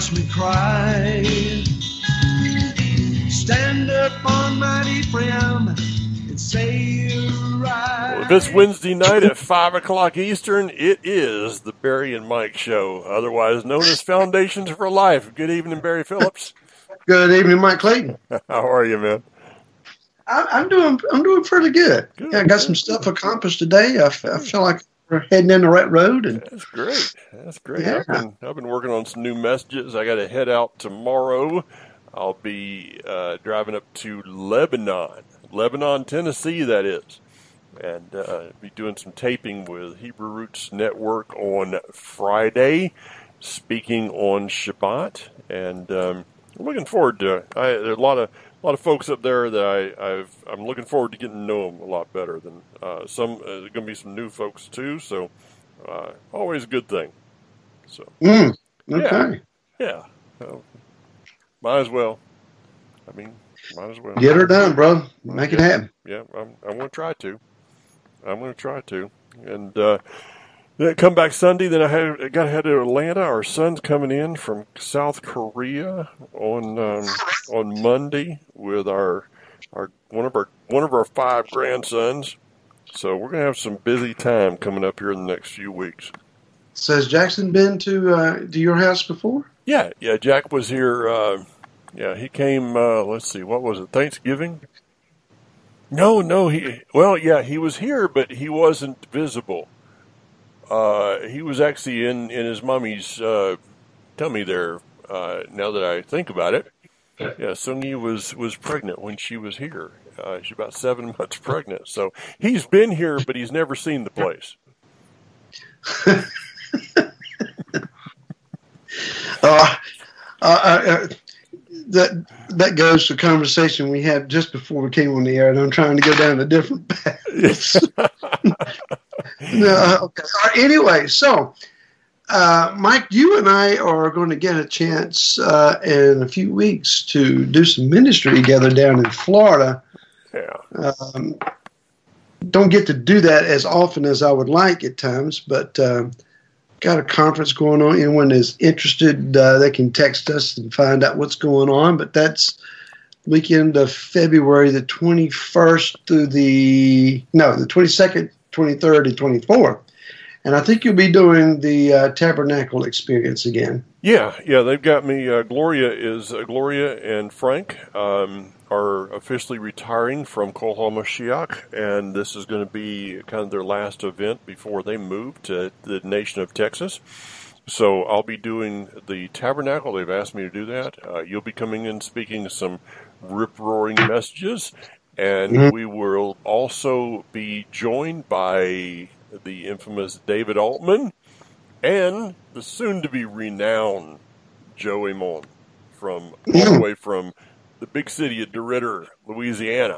watch me cry. Stand up on mighty Ephraim and say you're right. Well, if it's Wednesday night at 5 o'clock Eastern, it is the Barry and Mike Show, otherwise known as Foundations for Life. Good evening, Barry Phillips. Good evening, Mike Clayton. How are you, man? I'm doing pretty good. Yeah, I got some stuff accomplished today. I feel like we're heading in the right road. And That's great. That's great. Yeah. I've been working on some new messages. I got to head out tomorrow. I'll be driving up to Lebanon, Tennessee, that is, and be doing some taping with Hebrew Roots Network on Friday, speaking on Shabbat, and I'm looking forward to it. There are a lot of folks up there that I'm looking forward to getting to know them a lot better than some. There's going to be some new folks too, so always a good thing. So okay, yeah. Might as well. Get her done, bro. Make it happen. Yeah, I'm going to try to. And then come back Sunday. Then I got to head to Atlanta. Our son's coming in from South Korea on Monday with our one of our 5 grandsons. So we're going to have some busy time coming up here in the next few weeks. So has Jackson been to your house before? Yeah. Jack was here. He came. Let's see, what was it? Thanksgiving? No. He was here, but he wasn't visible. He was actually in his mommy's tummy there. Now that I think about it, yeah, Sungi was pregnant when she was here. She's about 7 months pregnant. So he's been here, but he's never seen the place. That goes to a conversation we had just before we came on the air, and I'm trying to go down a different path. No, okay. Anyway, so Mike, you and I are going to get a chance in a few weeks to do some ministry together down in Florida. Yeah. Don't get to do that as often as I would like at times, but got a conference going on. Anyone is interested, they can text us and find out what's going on. But that's weekend of February the 21st through the 22nd, 23rd, and 24th. And I think you'll be doing the Tabernacle experience again. Yeah, they've got me. Gloria and Frank are officially retiring from Kol HaMashiach, and this is going to be kind of their last event before they move to the nation of Texas. So I'll be doing the Tabernacle. They've asked me to do that. You'll be coming in speaking some rip-roaring messages, and we will also be joined by the infamous David Altman and the soon-to-be renowned Joe Amon all the way from the big city of DeRidder, Louisiana.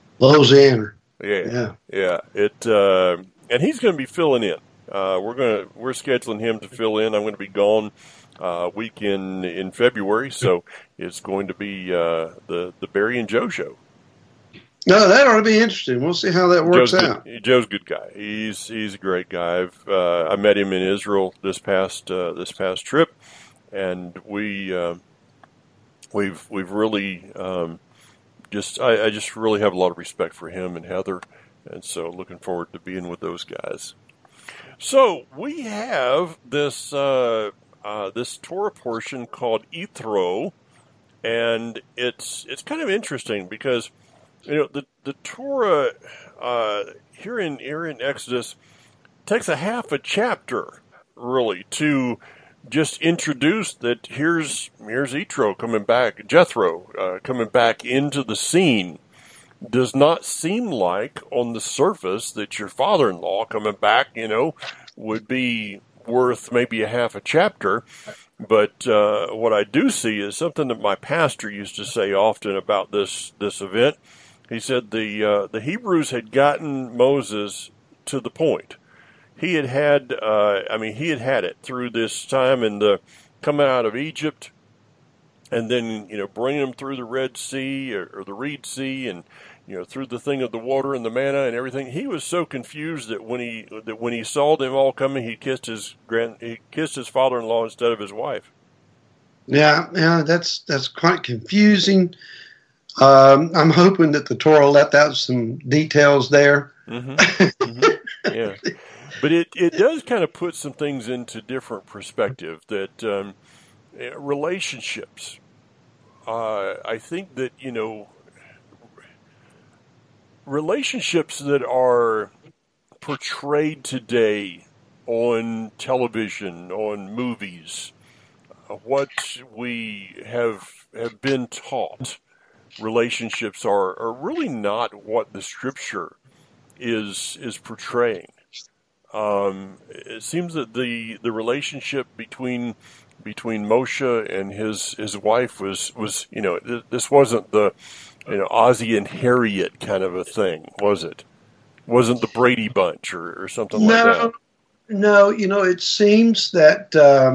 Yeah. And he's going to be filling in. We're scheduling him to fill in. I'm going to be gone week in February, so it's going to be the Barry and Joe show. No, that ought to be interesting. We'll see how that works out. Joe's a good guy. He's a great guy. I met him in Israel this past trip, and we've really I just really have a lot of respect for him and Heather, and so looking forward to being with those guys. So we have this Torah portion called Yitro, and it's kind of interesting because the Torah here in Exodus takes a half a chapter really to just introduce that here's Yitro coming back, Jethro coming back into the scene. Does not seem like on the surface that your father-in-law coming back, would be worth maybe a half a chapter. But what I do see is something that my pastor used to say often about this event. He said the Hebrews had gotten Moses to the point. He had it through this time in the coming out of Egypt, and then bringing them through the Red Sea or the Reed Sea, and through the thing of the water and the manna and everything. He was so confused that when he saw them all coming, he kissed his father-in-law instead of his wife. Yeah, that's quite confusing. I'm hoping that the Torah left out some details there. Yeah. But it does kind of put some things into different perspective that relationships. I think that, relationships that are portrayed today on television, on movies, what we have been taught relationships are really not what the scripture is portraying. It seems that the relationship between Moshe and his wife was this wasn't the Ozzie and Harriet kind of a thing, was it? Wasn't the Brady Bunch or something like that? No. It seems that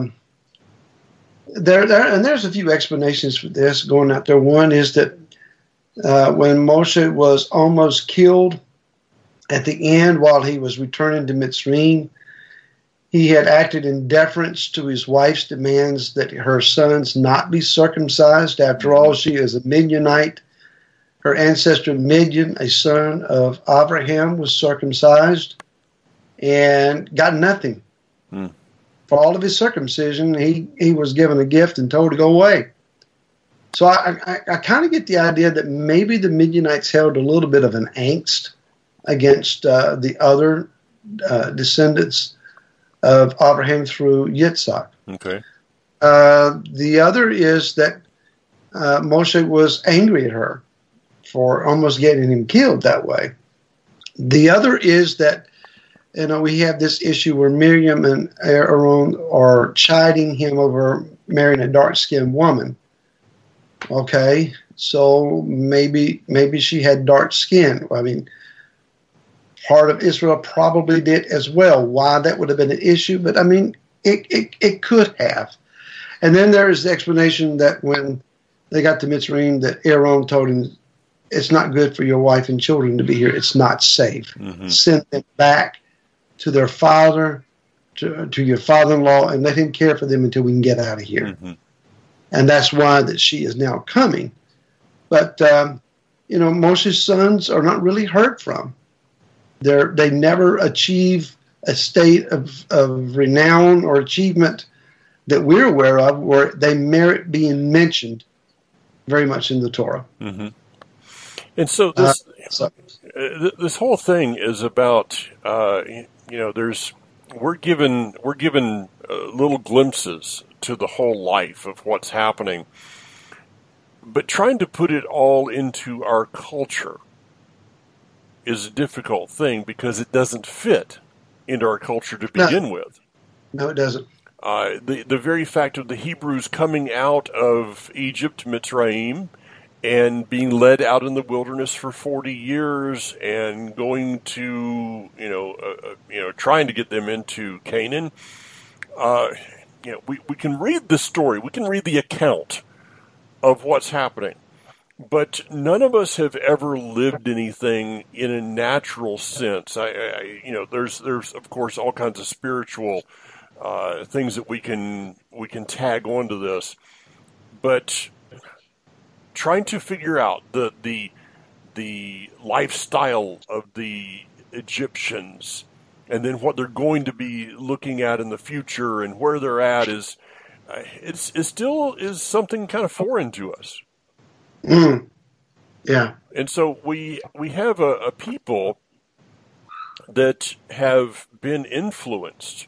and there's a few explanations for this going out there. One is that when Moshe was almost killed at the end while he was returning to Mitzrayim, he had acted in deference to his wife's demands that her sons not be circumcised. After all, she is a Midianite. Her ancestor Midian, a son of Abraham, was circumcised and got nothing. For all of his circumcision, he was given a gift and told to go away. So I kind of get the idea that maybe the Midianites held a little bit of an angst against the other descendants of Abraham through Yitzhak. Okay. The other is that Moshe was angry at her for almost getting him killed that way. The other is that we have this issue where Miriam and Aaron are chiding him over marrying a dark-skinned woman. Okay, so maybe she had dark skin. I mean, part of Israel probably did as well. Why that would have been an issue, but I mean, it could have. And then there is the explanation that when they got to Mitzrayim, that Aaron told him, it's not good for your wife and children to be here. It's not safe. Send them back to their father, to your father-in-law, and let him care for them until we can get out of here. And that's why that she is now coming. But, Moshe's sons are not really heard from. They never achieve a state of renown or achievement that we're aware of where they merit being mentioned very much in the Torah. And so this whole thing is about, we're given little glimpses to the whole life of what's happening, but trying to put it all into our culture is a difficult thing because it doesn't fit into our culture to begin with. No, it doesn't. The very fact of the Hebrews coming out of Egypt, Mitzrayim, and being led out in the wilderness for 40 years and going to, trying to get them into Canaan. We can read the story. We can read the account of what's happening. But none of us have ever lived anything in a natural sense. There's of course all kinds of spiritual things that we can tag onto this, but trying to figure out the lifestyle of the Egyptians, and then what they're going to be looking at in the future, and where they're at is it still is something kind of foreign to us. Yeah. And so we have a people that have been influenced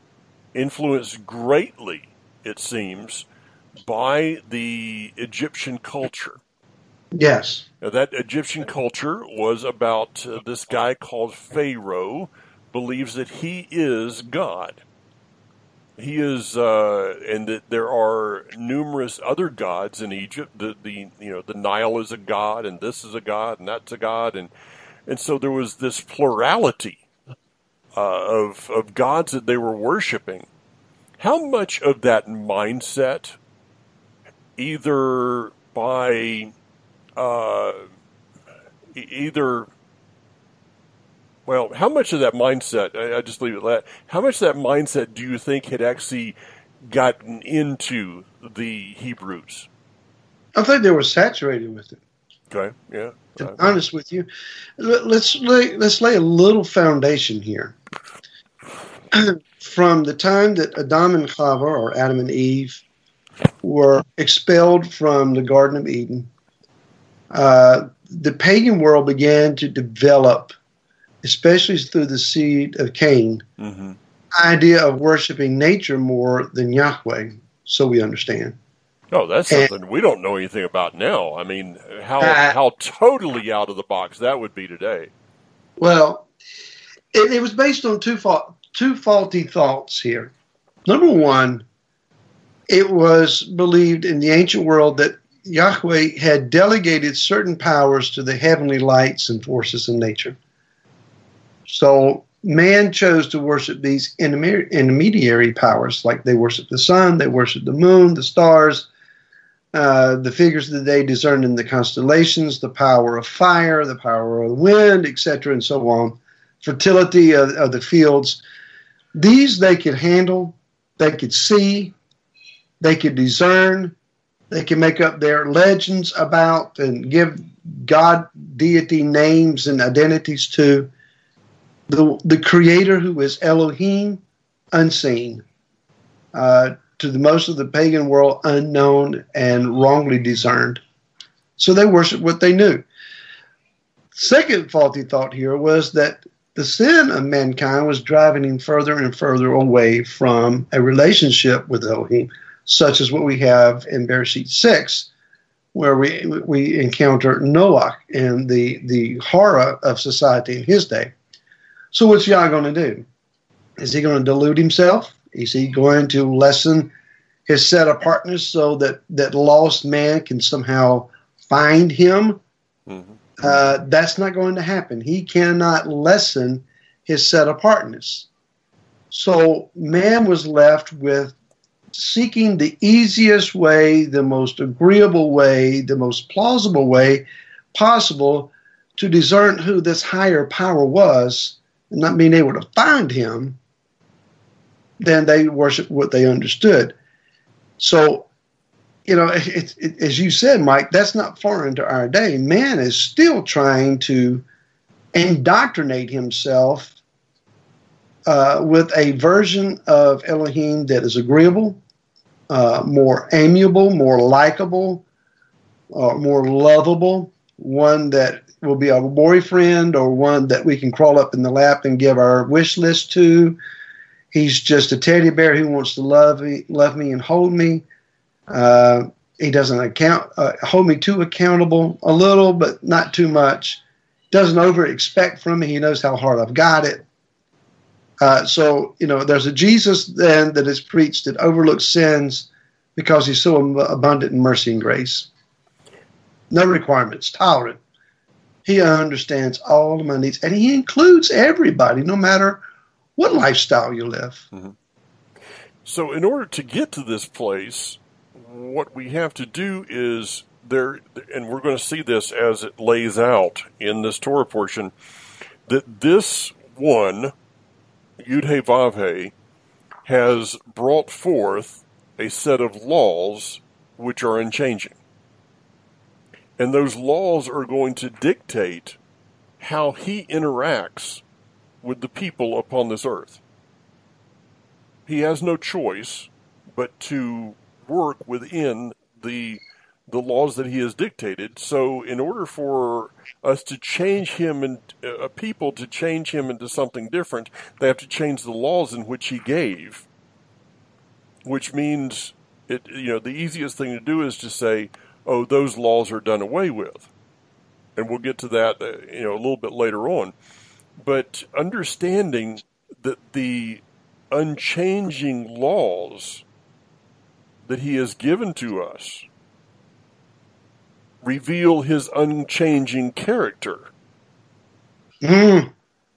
greatly, it seems, by the Egyptian culture. Yes. Now, that Egyptian culture was about this guy called Pharaoh, believes that he is God. He is, and that there are numerous other gods in Egypt. The Nile is a god, and this is a god, and that's a god, and so there was this plurality of gods that they were worshiping. How much of that mindset, either by how much of that mindset, I just leave it at that, how much of that mindset do you think had actually gotten into the Hebrews? I think they were saturated with it. Okay, yeah. To be honest with you, let's lay a little foundation here. From the time that Adam and Chava, or Adam and Eve, were expelled from the Garden of Eden, the pagan world began to develop, especially through the seed of Cain, idea of worshiping nature more than Yahweh, so we understand. Oh, that's something we don't know anything about now. I mean, how totally out of the box that would be today. Well, it was based on two faulty thoughts here. Number one, it was believed in the ancient world that Yahweh had delegated certain powers to the heavenly lights and forces in nature. So man chose to worship these intermediary powers, like they worship the sun, they worship the moon, the stars, the figures of the day discerned in the constellations, the power of fire, the power of the wind, etc., and so on, fertility of the fields. These they could handle, they could see, they could discern, they could make up their legends about and give God, deity names and identities to. The Creator, who is Elohim, unseen, to the most of the pagan world, unknown and wrongly discerned. So they worshiped what they knew. Second faulty thought here was that the sin of mankind was driving him further and further away from a relationship with Elohim, such as what we have in Bereshit 6, where we encounter Noah and the horror of society in his day. So what's Yah going to do? Is he going to delude himself? Is he going to lessen his set apartness so that lost man can somehow find him? That's not going to happen. He cannot lessen his set apartness. So man was left with seeking the easiest way, the most agreeable way, the most plausible way possible to discern who this higher power was, and not being able to find him. Then they worshiped what they understood. So, as you said, Mike, that's not foreign to our day. Man is still trying to indoctrinate himself with a version of Elohim that is agreeable, more amiable, more likable, more lovable, one that will be our boyfriend or one that we can crawl up in the lap and give our wish list to. He's just a teddy bear who wants to love me and hold me. He doesn't hold me too accountable, a little, but not too much. Doesn't over expect from me. He knows how hard I've got it. So there's a Jesus then that is preached that overlooks sins because he's so abundant in mercy and grace. No requirements, tolerant. He understands all of my needs, and he includes everybody, no matter what lifestyle you live. So in order to get to this place, what we have to do is and we're going to see this as it lays out in this Torah portion, that this one, Yud-Heh Vav-Heh, has brought forth a set of laws which are unchanging. And those laws are going to dictate how he interacts with the people upon this earth. He has no choice but to work within the laws that he has dictated. So in order for us to change him and people to change him into something different, they have to change the laws in which he gave, which means the easiest thing to do is to say, oh, those laws are done away with. And we'll get to that a little bit later on. But understanding that the unchanging laws that he has given to us reveal his unchanging character. Man,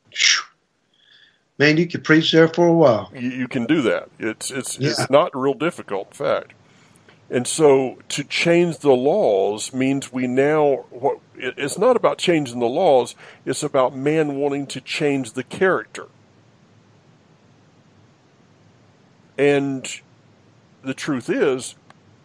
you could preach there for a while. You can do that. It's not real difficult, in fact. And so to change the laws means it's not about changing the laws, it's about man wanting to change the character. And the truth is,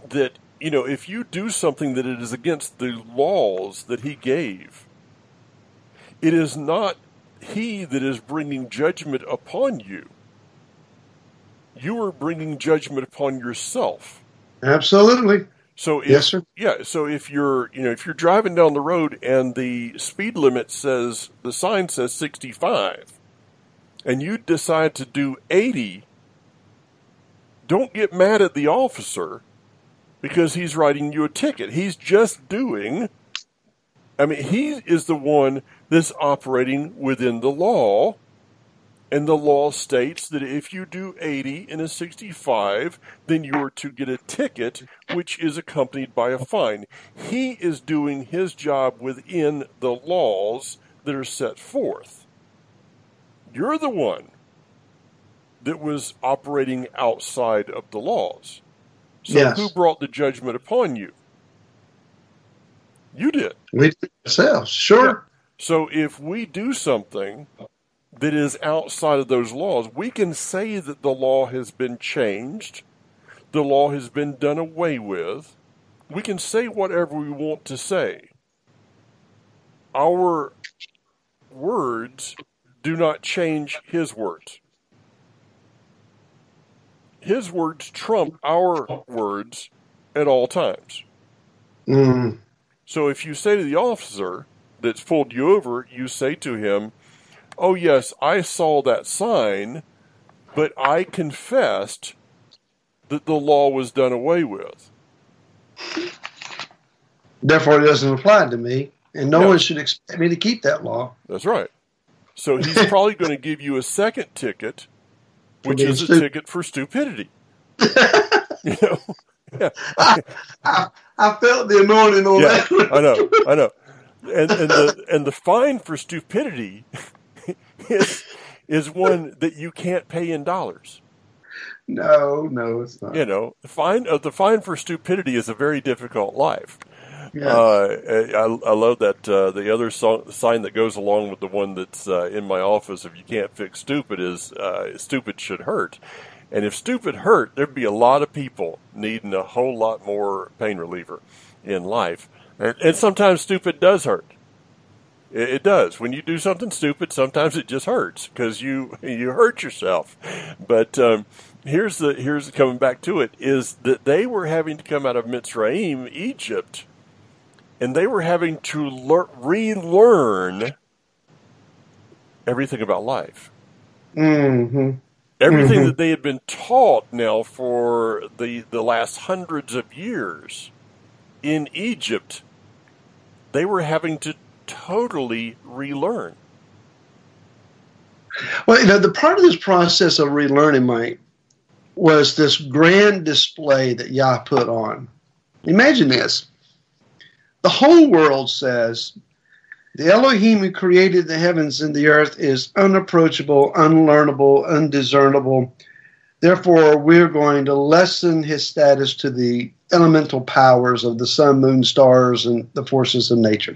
that, if you do something that it is against the laws that he gave, it is not he that is bringing judgment upon you. You are bringing judgment upon yourself. Absolutely. So if, yes, sir. Yeah. So if you're driving down the road and the speed limit the sign says 65, and you decide to do 80, don't get mad at the officer because he's writing you a ticket. He's just he is the one that's operating within the law. And the law states that if you do 80 in a 65, then you are to get a ticket, which is accompanied by a fine. He is doing his job within the laws that are set forth. You're the one that was operating outside of the laws. So Yes. Who brought the judgment upon you? You did. We did ourselves. Sure. Yeah. So if we do something that is outside of those laws, we can say that the law has been changed, the law has been done away with. We can say whatever we want to say. Our words do not change his words. His words trump our words at all times. Mm. So if you say to the officer that's pulled you over, you say to him, "Oh, yes, I saw that sign, but I confessed that the law was done away with. Therefore, it doesn't apply to me, and no one should expect me to keep that law." That's right. So he's probably going to give you a second ticket, which is a ticket for stupidity. Yeah. I felt the anointing on that. I know. And the fine for stupidity is one that you can't pay in dollars. No, it's not. The fine for stupidity is a very difficult life. Yes. I love that the other sign that goes along with the one that's in my office, if you can't fix stupid, is stupid should hurt. And if stupid hurt, there'd be a lot of people needing a whole lot more pain reliever in life. And sometimes stupid does hurt. It does. When you do something stupid, sometimes it just hurts because you hurt yourself. But here's coming back to it, is that they were having to come out of Mitzrayim, Egypt, and they were having to relearn everything about life. Mm-hmm. Everything that they had been taught now for the last hundreds of years in Egypt, they were having to totally relearn. Well, the part of this process of relearning, Mike, was this grand display that Yah put on. Imagine this. The whole world says the Elohim who created the heavens and the earth is unapproachable, unlearnable, undiscernible. Therefore, we're going to lessen his status to the elemental powers of the sun, moon, stars, and the forces of nature.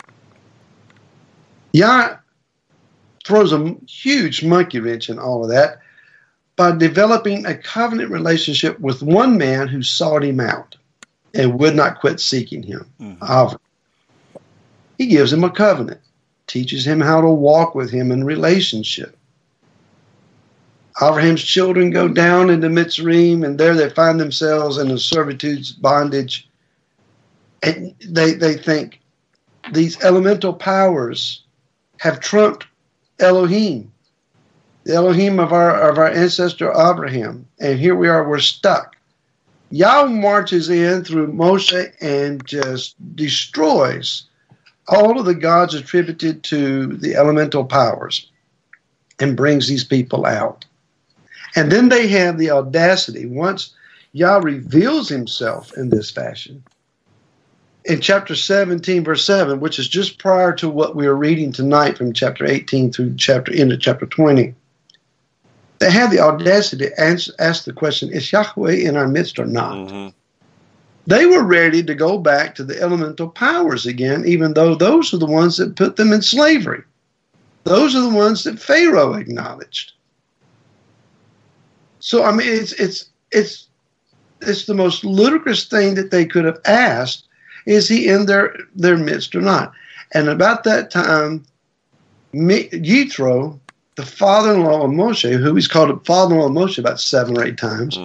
Yah throws a huge monkey wrench in all of that by developing a covenant relationship with one man who sought him out and would not quit seeking him. Avram. He gives him a covenant, teaches him how to walk with him in relationship. Avraham's children go down into Mitzrayim, and there they find themselves in a servitude's bondage. And they think these elemental powers have trumped Elohim, the Elohim of our ancestor Abraham. And here we are, we're stuck. Yah marches in through Moshe and just destroys all of the gods attributed to the elemental powers and brings these people out. And then they have the audacity, once Yah reveals himself in this fashion, in chapter 17, verse 7, which is just prior to what we are reading tonight from chapter 18 through into chapter 20, they have the audacity to ask the question, is Yahweh in our midst or not? Mm-hmm. They were ready to go back to the elemental powers again, even though those are the ones that put them in slavery. Those are the ones that Pharaoh acknowledged. So, I mean, it's it's the most ludicrous thing that they could have asked. Is he in their midst or not? And about that time, Yethro, the father-in-law of Moshe, who he's called a father-in-law of Moshe about 7 or 8 times,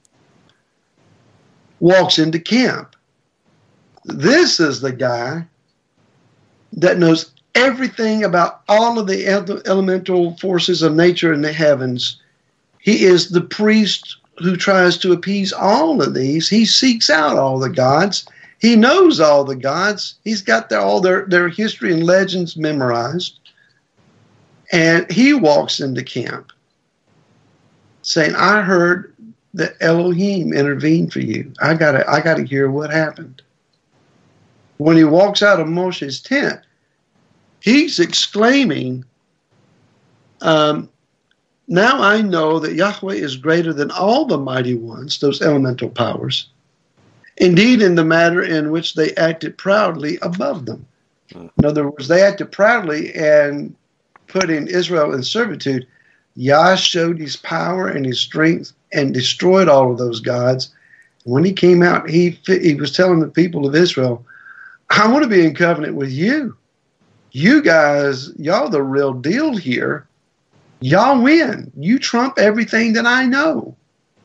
walks into camp. This is the guy that knows everything about all of the elemental forces of nature in the heavens. He is the priest who tries to appease all of these. He seeks out all the gods. He knows all the gods. He's got all their history and legends memorized. And he walks into camp saying, I heard that Elohim intervened for you. I gotta hear what happened. When he walks out of Moshe's tent, he's exclaiming, now I know that Yahweh is greater than all the mighty ones, those elemental powers. Indeed, in the matter in which they acted proudly above them. In other words, they acted proudly and putting Israel in servitude. Yah showed his power and his strength and destroyed all of those gods. When he came out, he was telling the people of Israel, I want to be in covenant with you. You guys, y'all the real deal here. Y'all win. You trump everything that I know.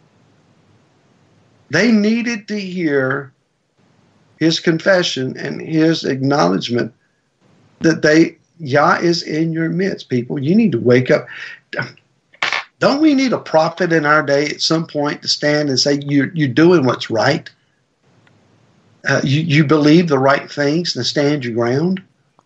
They needed to hear his confession and his acknowledgement that Yah is in your midst, people. You need to wake up. Don't we need a prophet in our day at some point to stand and say, you're doing what's right? You believe the right things and stand your ground?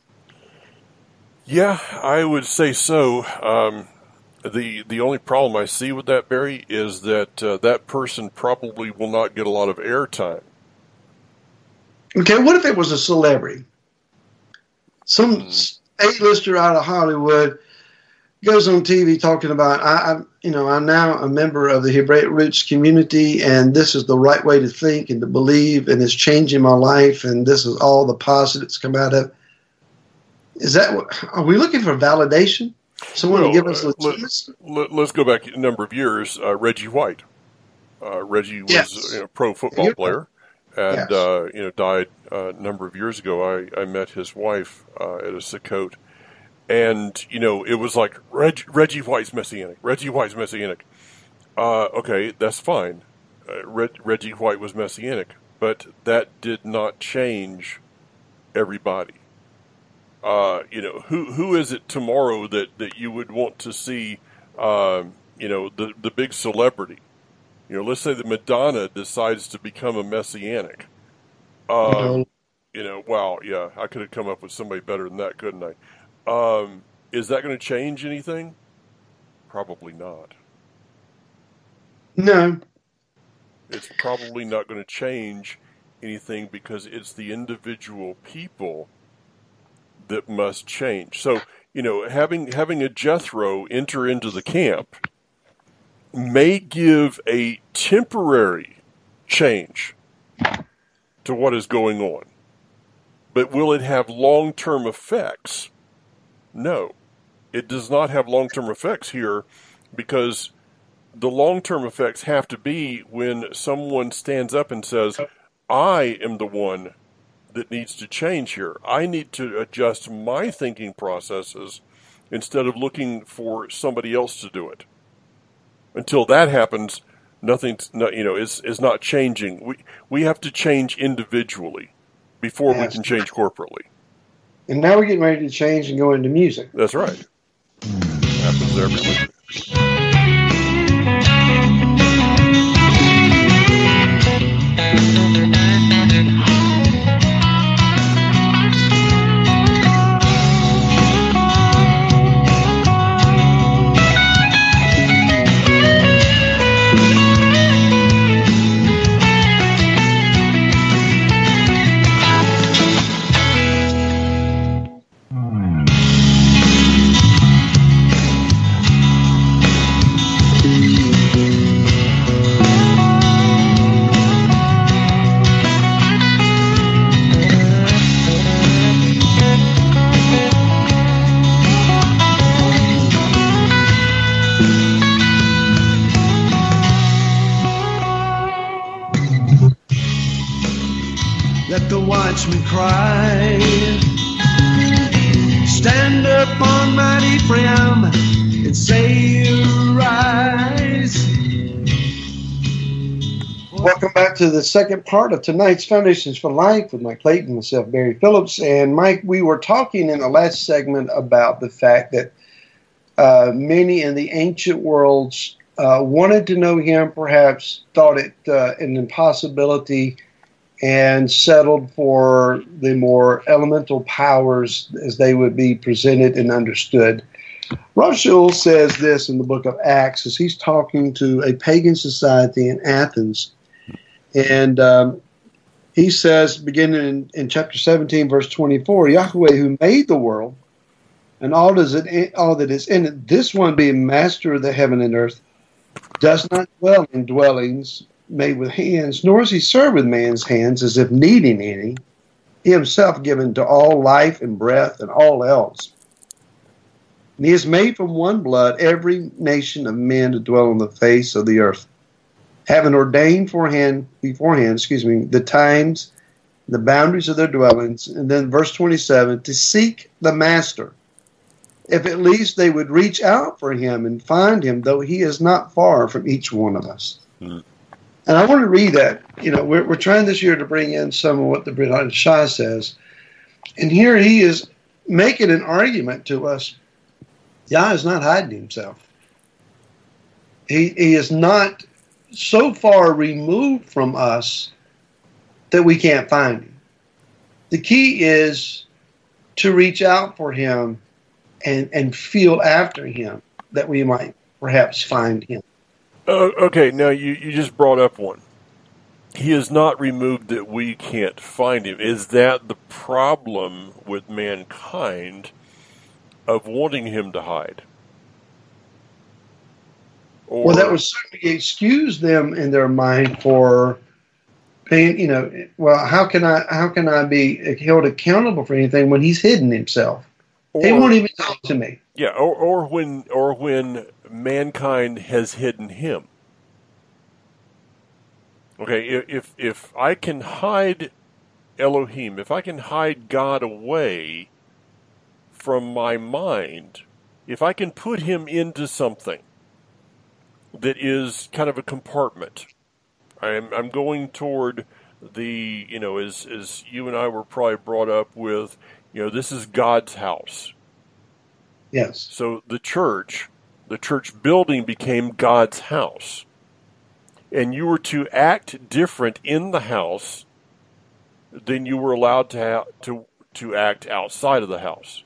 Yeah, I would say so. The only problem I see with that, Barry, is that that person probably will not get a lot of airtime. Okay, what if it was a celebrity? Some A-lister out of Hollywood goes on TV talking about, I'm now a member of the Hebraic Roots community, and this is the right way to think and to believe, and it's changing my life, and this is all the positives come out of it. Are we looking for validation? Someone to give us legitimacy? Let's go back a number of years. Reggie White. Reggie was a pro football player, and died a number of years ago. I met his wife at a Sukkot, and it was like Reggie White's Messianic. Reggie White's Messianic. Okay, that's fine. Reggie White was Messianic, but that did not change everybody. Who is it tomorrow that you would want to see, the big celebrity? Let's say that Madonna decides to become a Messianic. Wow, yeah, I could have come up with somebody better than that, couldn't I? Is that going to change anything? Probably not. No. It's probably not going to change anything because it's the individual people that must change. So, having a Jethro enter into the camp may give a temporary change to what is going on. But will it have long-term effects? No. It does not have long-term effects here because the long-term effects have to be when someone stands up and says, I am the one that needs to change here. I need to adjust my thinking processes instead of looking for somebody else to do it. Until that happens, is not changing. We have to change individually before we can change corporately. And now we're getting ready to change and go into music. That's right. Happens every week. watch me cry. Stand up on mighty Ephraim and say you rise. Welcome back to the second part of tonight's Foundations for Life with Mike Clayton and myself, Barry Phillips. And Mike, we were talking in the last segment about the fact that many in the ancient worlds wanted to know him, perhaps thought it an impossibility, and settled for the more elemental powers as they would be presented and understood. Rachel says this in the book of Acts as he's talking to a pagan society in Athens. And he says, beginning in chapter 17, verse 24, Yahweh, who made the world and all that is in it, this one being master of the heaven and earth, does not dwell in dwellings made with hands, nor is he served with man's hands as if needing any, he himself given to all life and breath and all else. And he has made from one blood every nation of men to dwell on the face of the earth, having ordained beforehand, the times, the boundaries of their dwellings. And then verse 27, to seek the master, if at least they would reach out for him and find him, though he is not far from each one of us. Mm. And I want to read that. You know, we're trying this year to bring in some of what the Brit Hadashah says. And here he is making an argument to us. Yah is not hiding himself. He is not so far removed from us that we can't find him. The key is to reach out for him and feel after him, that we might perhaps find him. Okay, now you just brought up one. He is not removed that we can't find him. Is that the problem with mankind of wanting him to hide? Or, well, that would certainly excuse them in their mind for being, you know, well, how can I be held accountable for anything when he's hidden himself? He won't even talk to me. Yeah, or when mankind has hidden him. Okay, if I can hide Elohim, if I can hide God away from my mind, if I can put him into something that is kind of a compartment, I'm going toward the, you know, as you and I were probably brought up with, you know, this is God's house. Yes. So the church building became God's house. And you were to act different in the house than you were allowed to act outside of the house.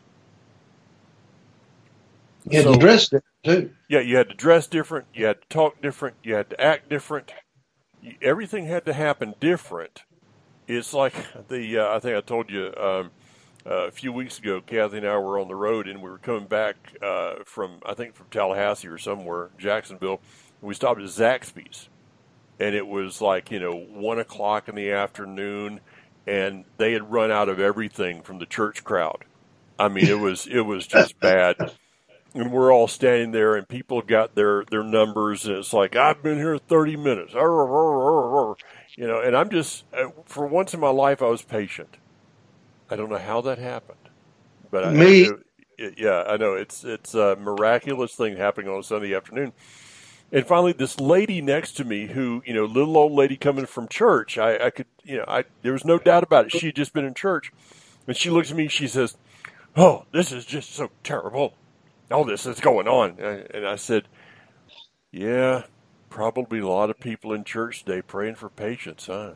You had to dress different, too. Yeah, you had to dress different, you had to talk different, you had to act different. Everything had to happen different. It's like I think I told you a few weeks ago, Kathy and I were on the road, and we were coming back from Tallahassee or somewhere, Jacksonville, and we stopped at Zaxby's. And it was like, 1 o'clock in the afternoon, and they had run out of everything from the church crowd. I mean, it was just bad. And we're all standing there, and people got their numbers, and it's like, I've been here 30 minutes. And I'm just, for once in my life, I was patient. I don't know how that happened. But I know it's a miraculous thing happening on a Sunday afternoon. And finally, this lady next to me who, little old lady coming from church, I could, there was no doubt about it. She had just been in church. And she looks at me and she says, "Oh, this is just so terrible. All this is going on." And I said, "Yeah, probably a lot of people in church today praying for patience, huh?"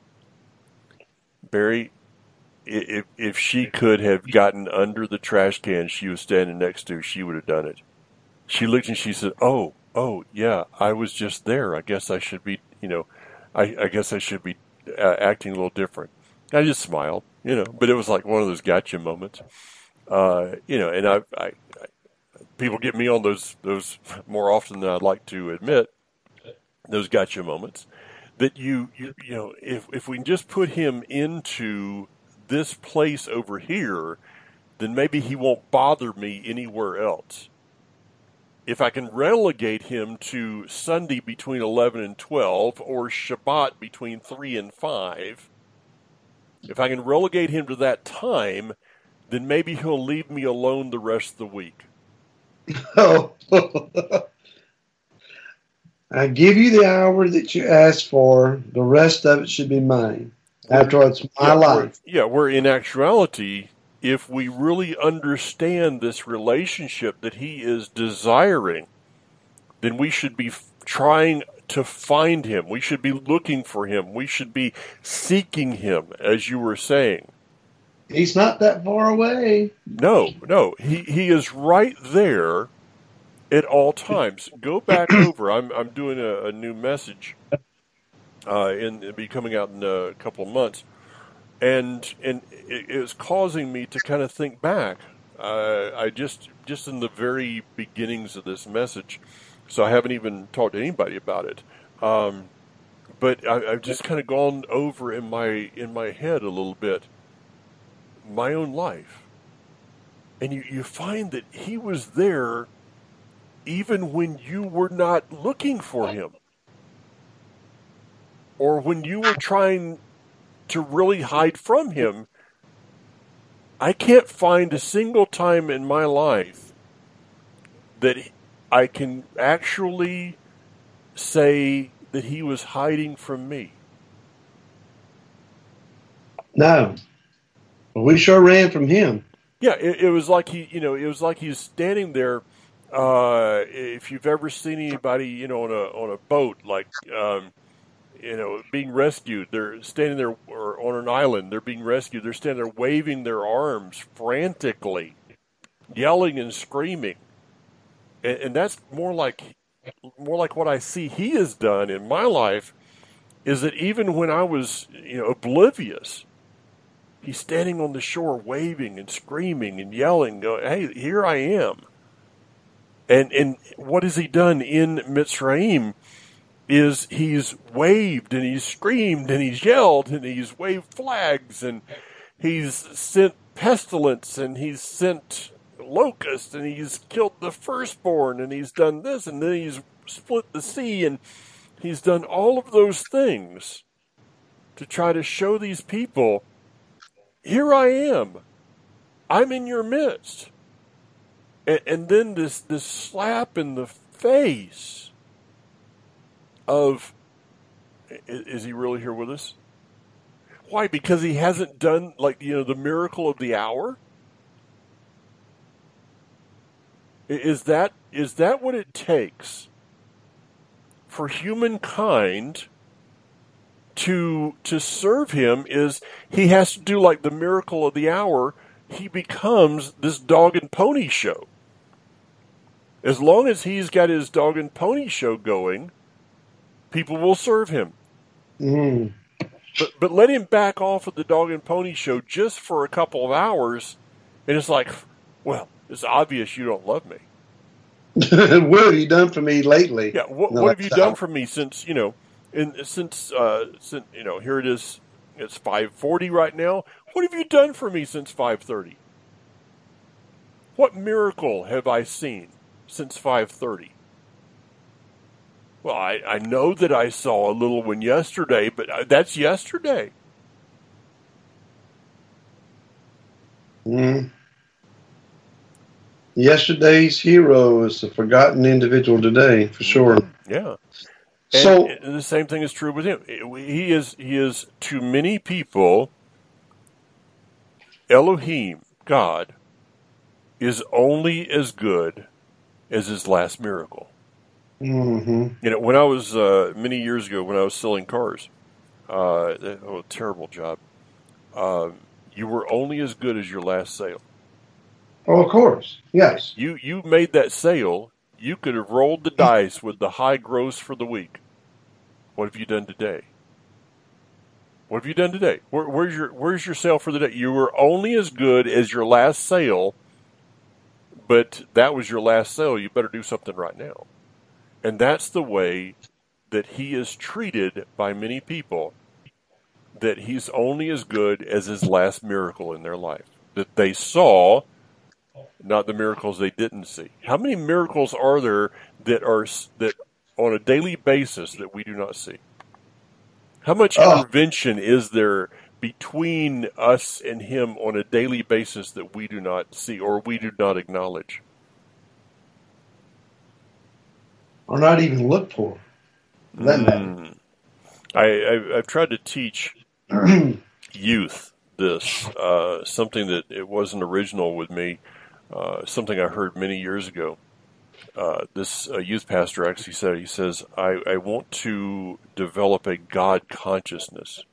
Barry, if she could have gotten under the trash can she was standing next to, she would have done it. She looked and she said, Oh, yeah, I was just there. I guess I should be, I guess I should be acting a little different. I just smiled, but it was like one of those gotcha moments. And I people get me on those more often than I'd like to admit, those gotcha moments, that if we can just put him into this place over here, then maybe he won't bother me anywhere else. If I can relegate him to Sunday between 11 and 12 or Shabbat between 3 and 5, If I can relegate him to that time, then maybe he'll leave me alone the rest of the week. Oh, I give you the hour that you asked for. The rest of it should be mine. After all, it's my life. Where in actuality, if we really understand this relationship that he is desiring, then we should be trying to find him. We should be looking for him. We should be seeking him, as you were saying. He's not that far away. No. He is right there at all times. Go back over. I'm doing a new message. It'll be coming out in a couple of months, and it is causing me to kind of think back. I just in the very beginnings of this message, so I haven't even talked to anybody about it. But I've just kind of gone over in my head a little bit my own life, and you find that he was there even when you were not looking for him. Or when you were trying to really hide from him. I can't find a single time in my life that I can actually say that he was hiding from me. No. But we sure ran from him. Yeah, it was like it was like he's standing there. If you've ever seen anybody, on a boat, like, being rescued, they're standing there, or on an island, they're being rescued. They're standing there waving their arms frantically, yelling and screaming, and that's more like what I see he has done in my life. Is that even when I was, oblivious, he's standing on the shore waving and screaming and yelling, going, "Hey, here I am!" And what has he done in Mitzrayim? Is he's waved and he's screamed and he's yelled and he's waved flags and he's sent pestilence and he's sent locusts and he's killed the firstborn and he's done this and then he's split the sea and he's done all of those things to try to show these people, here I am. I'm in your midst. And then this slap in the face of, is he really here with us? Why? Because he hasn't done, the miracle of the hour? Is that what it takes for humankind to serve him? Is he has to do like the miracle of the hour? He becomes this dog and pony show. As long as he's got his dog and pony show going, people will serve him. Mm. But let him back off of the dog and pony show just for a couple of hours, and it's like, well, it's obvious you don't love me. What have you done for me lately? Yeah, what have you done for me since, here it is, it's 5:40 right now. What have you done for me since 5:30? What miracle have I seen since 5:30? Well, I know that I saw a little one yesterday, but that's yesterday. Mm. Yesterday's hero is a forgotten individual today, for sure. Yeah. And the same thing is true with him. He is to many people, Elohim, God, is only as good as his last miracle. Mm-hmm. When I was, many years ago, when I was selling cars, terrible job, you were only as good as your last sale. Oh, of course. Yes. You made that sale, you could have rolled the dice with the high gross for the week. What have you done today? What have you done today? Where's your sale for the day? You were only as good as your last sale, but that was your last sale. You better do something right now. And that's the way that he is treated by many people, that he's only as good as his last miracle in their life. That they saw, not the miracles they didn't see. How many miracles are there that on a daily basis that we do not see? How much intervention is there between us and him on a daily basis that we do not see or we do not acknowledge? Or not even look for. For that matter. I've tried to teach youth this, something that it wasn't original with me, something I heard many years ago. This youth pastor actually said, he says, I want to develop a God consciousness.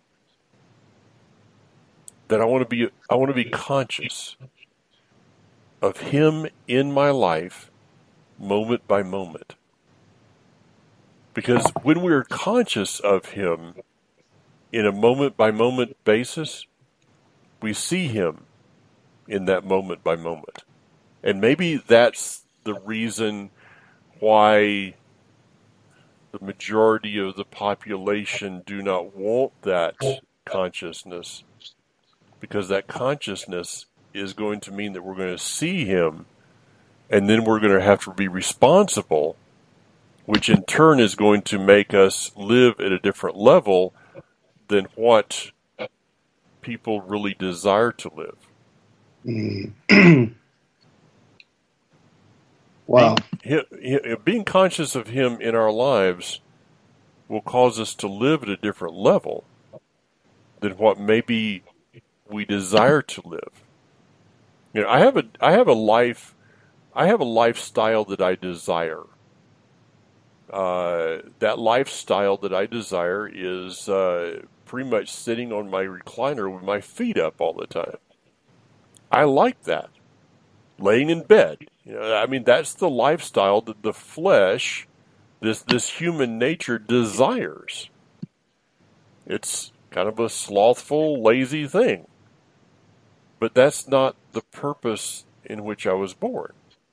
That I want to be conscious of him in my life, moment by moment. Because when we're conscious of him in a moment by moment basis, we see him in that moment by moment. And maybe that's the reason why the majority of the population do not want that consciousness, because that consciousness is going to mean that we're going to see him, and then we're going to have to be responsible, which in turn is going to make us live at a different level than what people really desire to live. Wow. Being conscious of him in our lives will cause us to live at a different level than what maybe we desire to live. You know, I have a lifestyle that I desire. That lifestyle that I desire is pretty much sitting on my recliner with my feet up all the time. I like that. Laying in bed. You know, I mean, that's the lifestyle that the flesh, this human nature desires. It's kind of a slothful, lazy thing. But that's not the purpose in which I was born.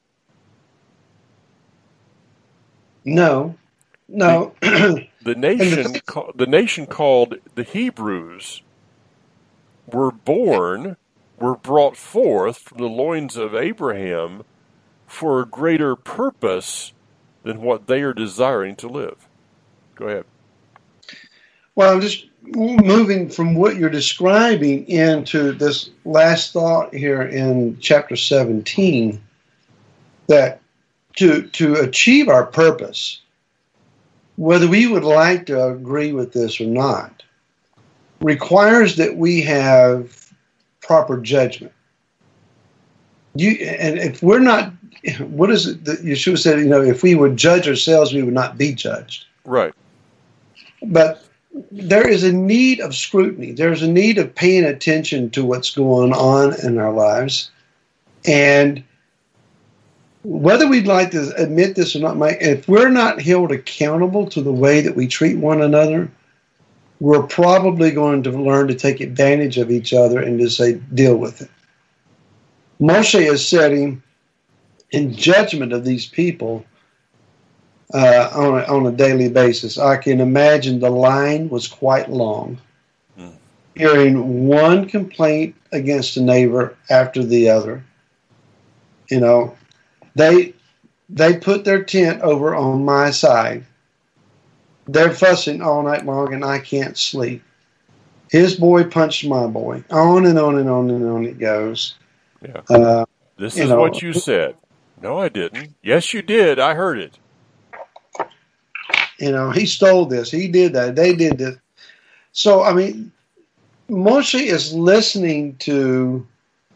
No. The nation called the Hebrews were brought forth from the loins of Abraham for a greater purpose than what they are desiring to live. Go ahead. Well, I'm just moving from what you're describing into this last thought here in chapter 17, that to achieve our purpose, whether we would like to agree with this or not, requires that we have proper judgment. And if we're not, what is it that Yeshua said, if we would judge ourselves, we would not be judged. Right. But there is a need of scrutiny. There's a need of paying attention to what's going on in our lives. And whether we'd like to admit this or not, if we're not held accountable to the way that we treat one another, we're probably going to learn to take advantage of each other and to say, deal with it. Moshe is setting in judgment of these people on a daily basis. I can imagine the line was quite long, hearing one complaint against a neighbor after the other. They put their tent over on my side. They're fussing all night long, and I can't sleep. His boy punched my boy. On and on and on and on it goes. Yeah. This is what you said. No, I didn't. Yes, you did. I heard it. He stole this. He did that. They did this. So, Moshe is listening to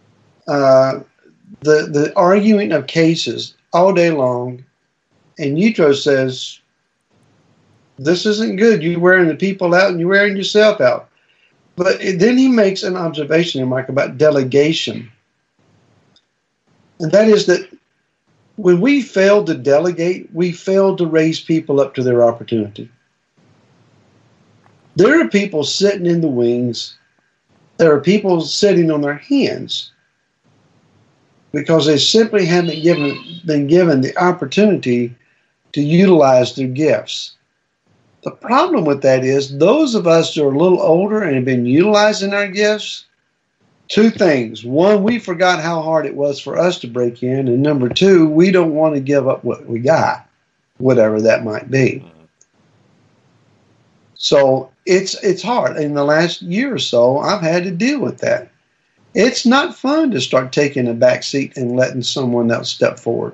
the arguing of cases all day long, and Yitro says, this isn't good. You're wearing the people out and you're wearing yourself out. But then he makes an observation, Mike, about delegation. And that is that when we fail to delegate, we fail to raise people up to their opportunity. There are people sitting in the wings. There are people sitting on their hands because they simply haven't been given the opportunity to utilize their gifts. The problem with that is those of us who are a little older and have been utilizing our gifts, two things. One, we forgot how hard it was for us to break in. And number two, we don't want to give up what we got, whatever that might be. So it's hard. In the last year or so, I've had to deal with that. It's not fun to start taking a back seat and letting someone else step forward.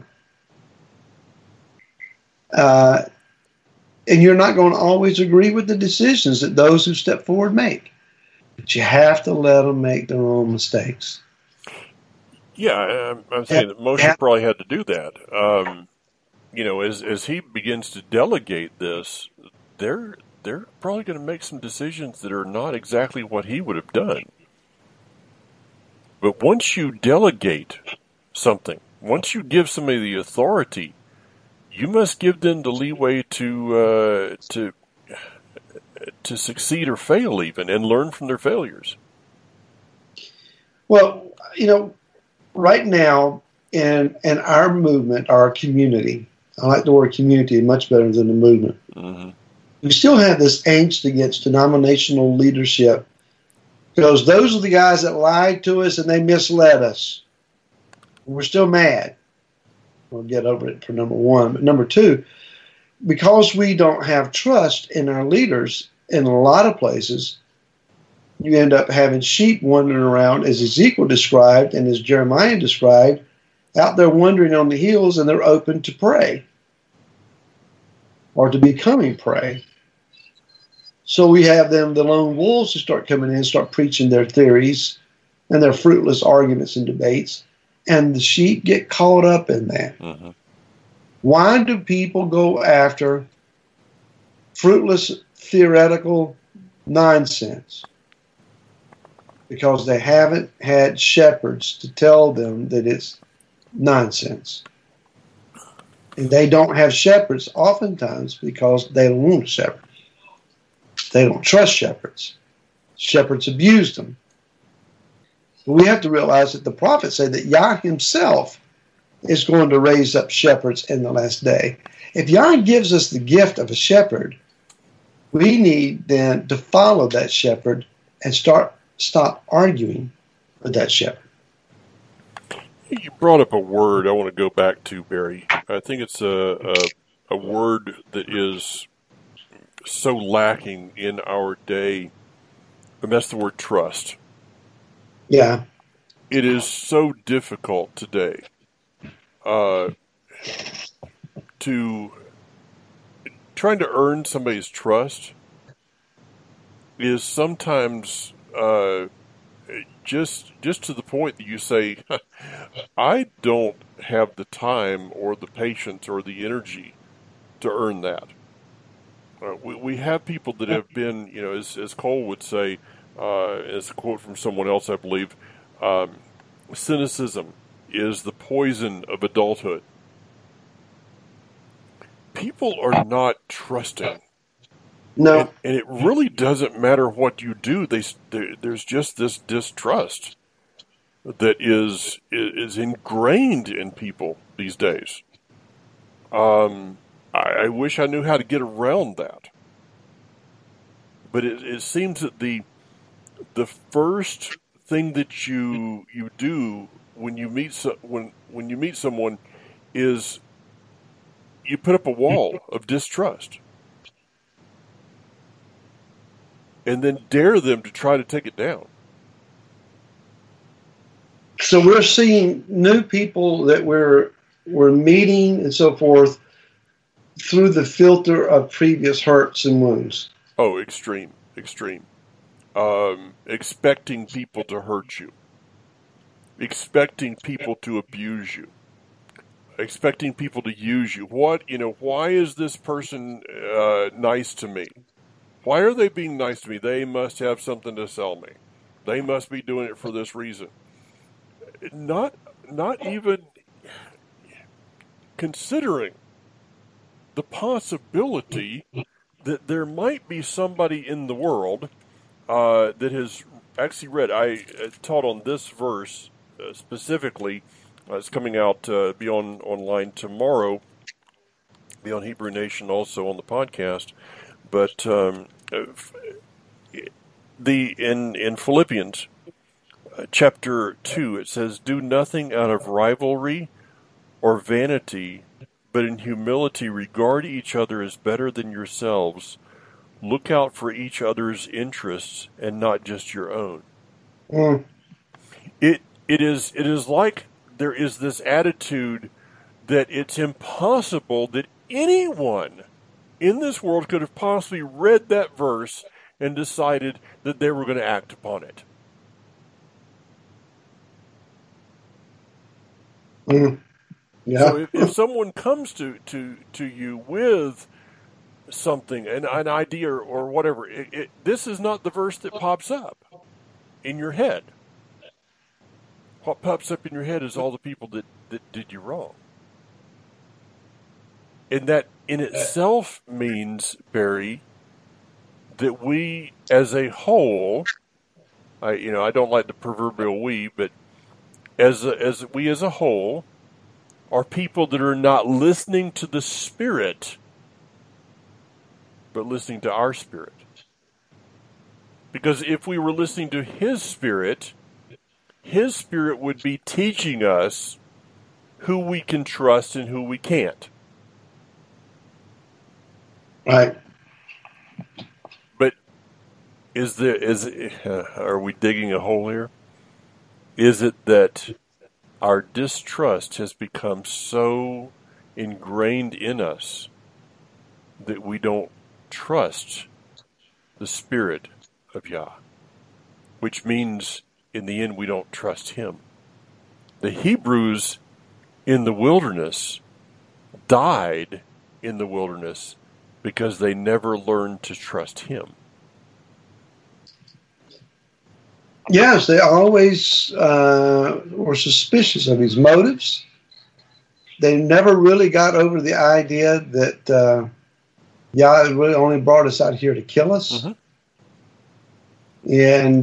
And you're not going to always agree with the decisions that those who step forward make. But you have to let them make their own mistakes. Yeah, I'm saying that Moshe probably had to do that. As he begins to delegate this, they're probably going to make some decisions that are not exactly what he would have done. But once you delegate something, once you give somebody the authority, you must give them the leeway to succeed or fail even, and learn from their failures. Well, right now in our movement, our community, I like the word community much better than the movement. Mm-hmm. We still have this angst against denominational leadership because those are the guys that lied to us and they misled us. We're still mad. We'll get over it for number one. But number two, because we don't have trust in our leaders in a lot of places, you end up having sheep wandering around, as Ezekiel described and as Jeremiah described, out there wandering on the hills, and they're open to prey or to becoming prey. So we have the lone wolves who start coming in and start preaching their theories and their fruitless arguments and debates, and the sheep get caught up in that. Mm-hmm. Why do people go after fruitless theoretical nonsense? Because they haven't had shepherds to tell them that it's nonsense. And they don't have shepherds oftentimes because they don't want a shepherd. They don't trust shepherds. Shepherds abuse them. But we have to realize that the prophets say that Yah himself is going to raise up shepherds in the last day. If Yah gives us the gift of a shepherd, we need then to follow that shepherd and stop arguing with that shepherd. You brought up a word I want to go back to, Barry. I think it's a word that is so lacking in our day, and that's the word trust. Yeah. It is so difficult today to trying to earn somebody's trust is sometimes just to the point that you say, I don't have the time or the patience or the energy to earn that. We have people that have been, as Cole would say, as a quote from someone else, I believe, cynicism is the poison of adulthood. People are not trusting. No. And it really doesn't matter what you do. There's just this distrust that is ingrained in people these days. I wish I knew how to get around that. But it seems that the first thing that you do when you meet when you meet someone is you put up a wall of distrust. And then dare them to try to take it down. So we're seeing new people that we're meeting and so forth through the filter of previous hurts and wounds. Oh, extreme. Expecting people to hurt you. Expecting people to abuse you. Expecting people to use you. Why is this person nice to me? Why are they being nice to me? They must have something to sell me. They must be doing it for this reason. Not even considering the possibility that there might be somebody in the world that has actually read. I taught on this verse specifically. It's coming out, be online tomorrow, be on Hebrew Nation also on the podcast. But in Philippians chapter 2, it says, "Do nothing out of rivalry or vanity, but in humility regard each other as better than yourselves. look out for each other's interests and not just your own. Mm. It is like there is this attitude that it's impossible that anyone in this world could have possibly read that verse and decided that they were going to act upon it. Mm. Yeah. So if someone comes to you with something, an idea or whatever, this is not the verse that pops up in your head. What pops up in your head is all the people that did you wrong. And that in itself means, Barry, that we as a whole, I don't like the proverbial we, but as we as a whole are people that are not listening to the Spirit, but listening to our spirit. Because if we were listening to His Spirit would be teaching us who we can trust and who we can't. Right. But are we digging a hole here? Is it that our distrust has become so ingrained in us that we don't trust the Spirit of Yah? Which means, in the end, we don't trust Him. The Hebrews in the wilderness died in the wilderness because they never learned to trust Him. Yes, they always were suspicious of His motives. They never really got over the idea that Yah really only brought us out here to kill us. Mm-hmm. And,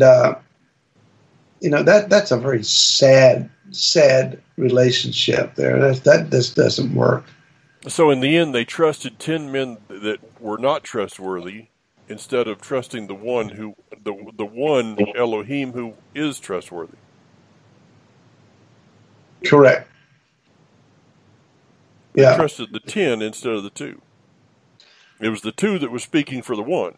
that's a very sad relationship there. That just doesn't work. So in the end, they trusted 10 men that were not trustworthy instead of trusting the one Elohim who is trustworthy. Correct. They Yeah. trusted the 10 instead of the 2. It was the 2 that was speaking for the 1.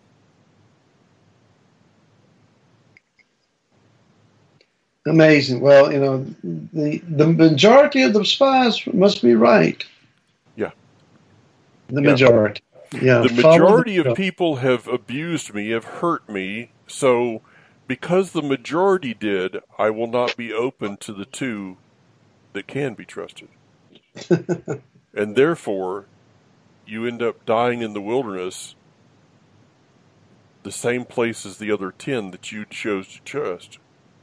Amazing. Well, the majority of the spies must be right. Yeah. The majority. Yeah. The majority of people have abused me, have hurt me, so because the majority did, I will not be open to the 2 that can be trusted. And therefore, you end up dying in the wilderness, the same place as the other 10 that you chose to trust.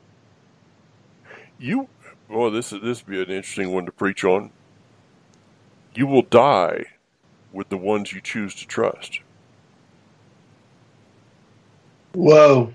This would be an interesting one to preach on. You will die with the ones you choose to trust. Whoa.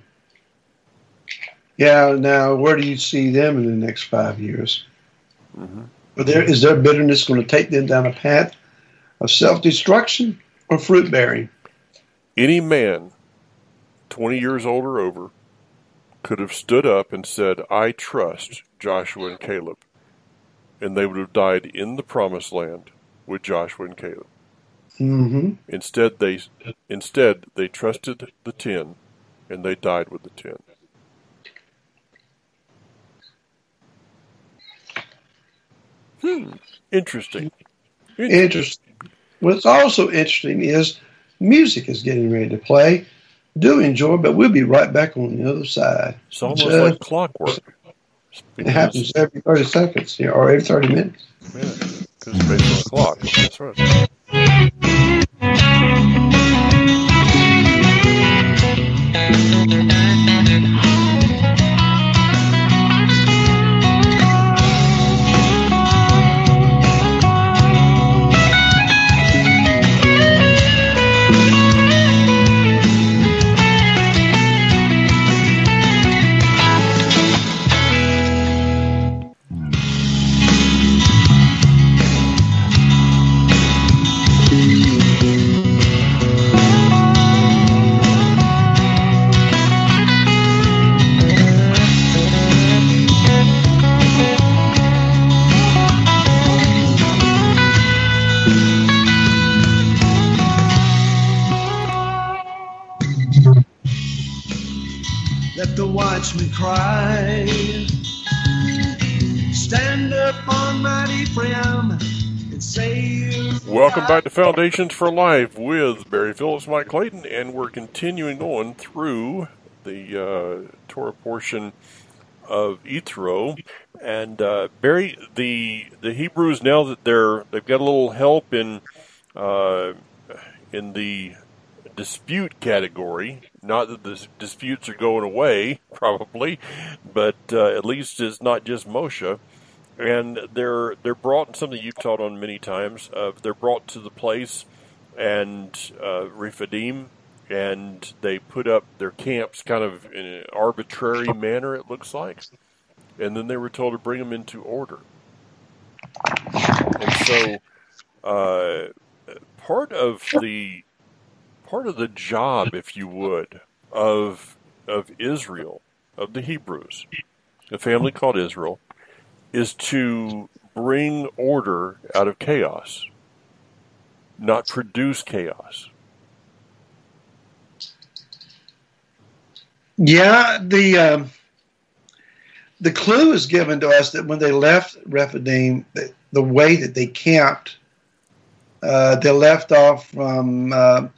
Yeah, now where do you see them in the next 5 years? Mm-hmm. Is their bitterness going to take them down a path of self-destruction or fruit-bearing? Any man 20 years old or over could have stood up and said, I trust Joshua and Caleb. And they would have died in the promised land with Joshua and Caleb. Mm-hmm. Instead, they trusted the 10, and they died with the 10. Interesting. What's also interesting is music is getting ready to play. Do enjoy, but we'll be right back on the other side. It's almost like clockwork. It happens every 30 seconds, or every 30 minutes. Yeah, because it's based on the clock. That's right. let the watchman cry. Stand up on mighty Ephraim and say you. Welcome back to Foundations for Life with Barry Phillips, Mike Clayton, and we're continuing on through the Torah portion of Yitro. And Barry, the Hebrews, now that they've got a little help in the dispute category. Not that the disputes are going away, probably, but at least it's not just Moshe. And they're brought, something you've taught on many times. They're brought to the place and Rephidim, and they put up their camps kind of in an arbitrary manner, it looks like. And then they were told to bring them into order. And so part of the job, if you would, of Israel, of the Hebrews, a family called Israel, is to bring order out of chaos, not produce chaos. Yeah, the clue is given to us that when they left Rephidim, the way that they camped, they left off from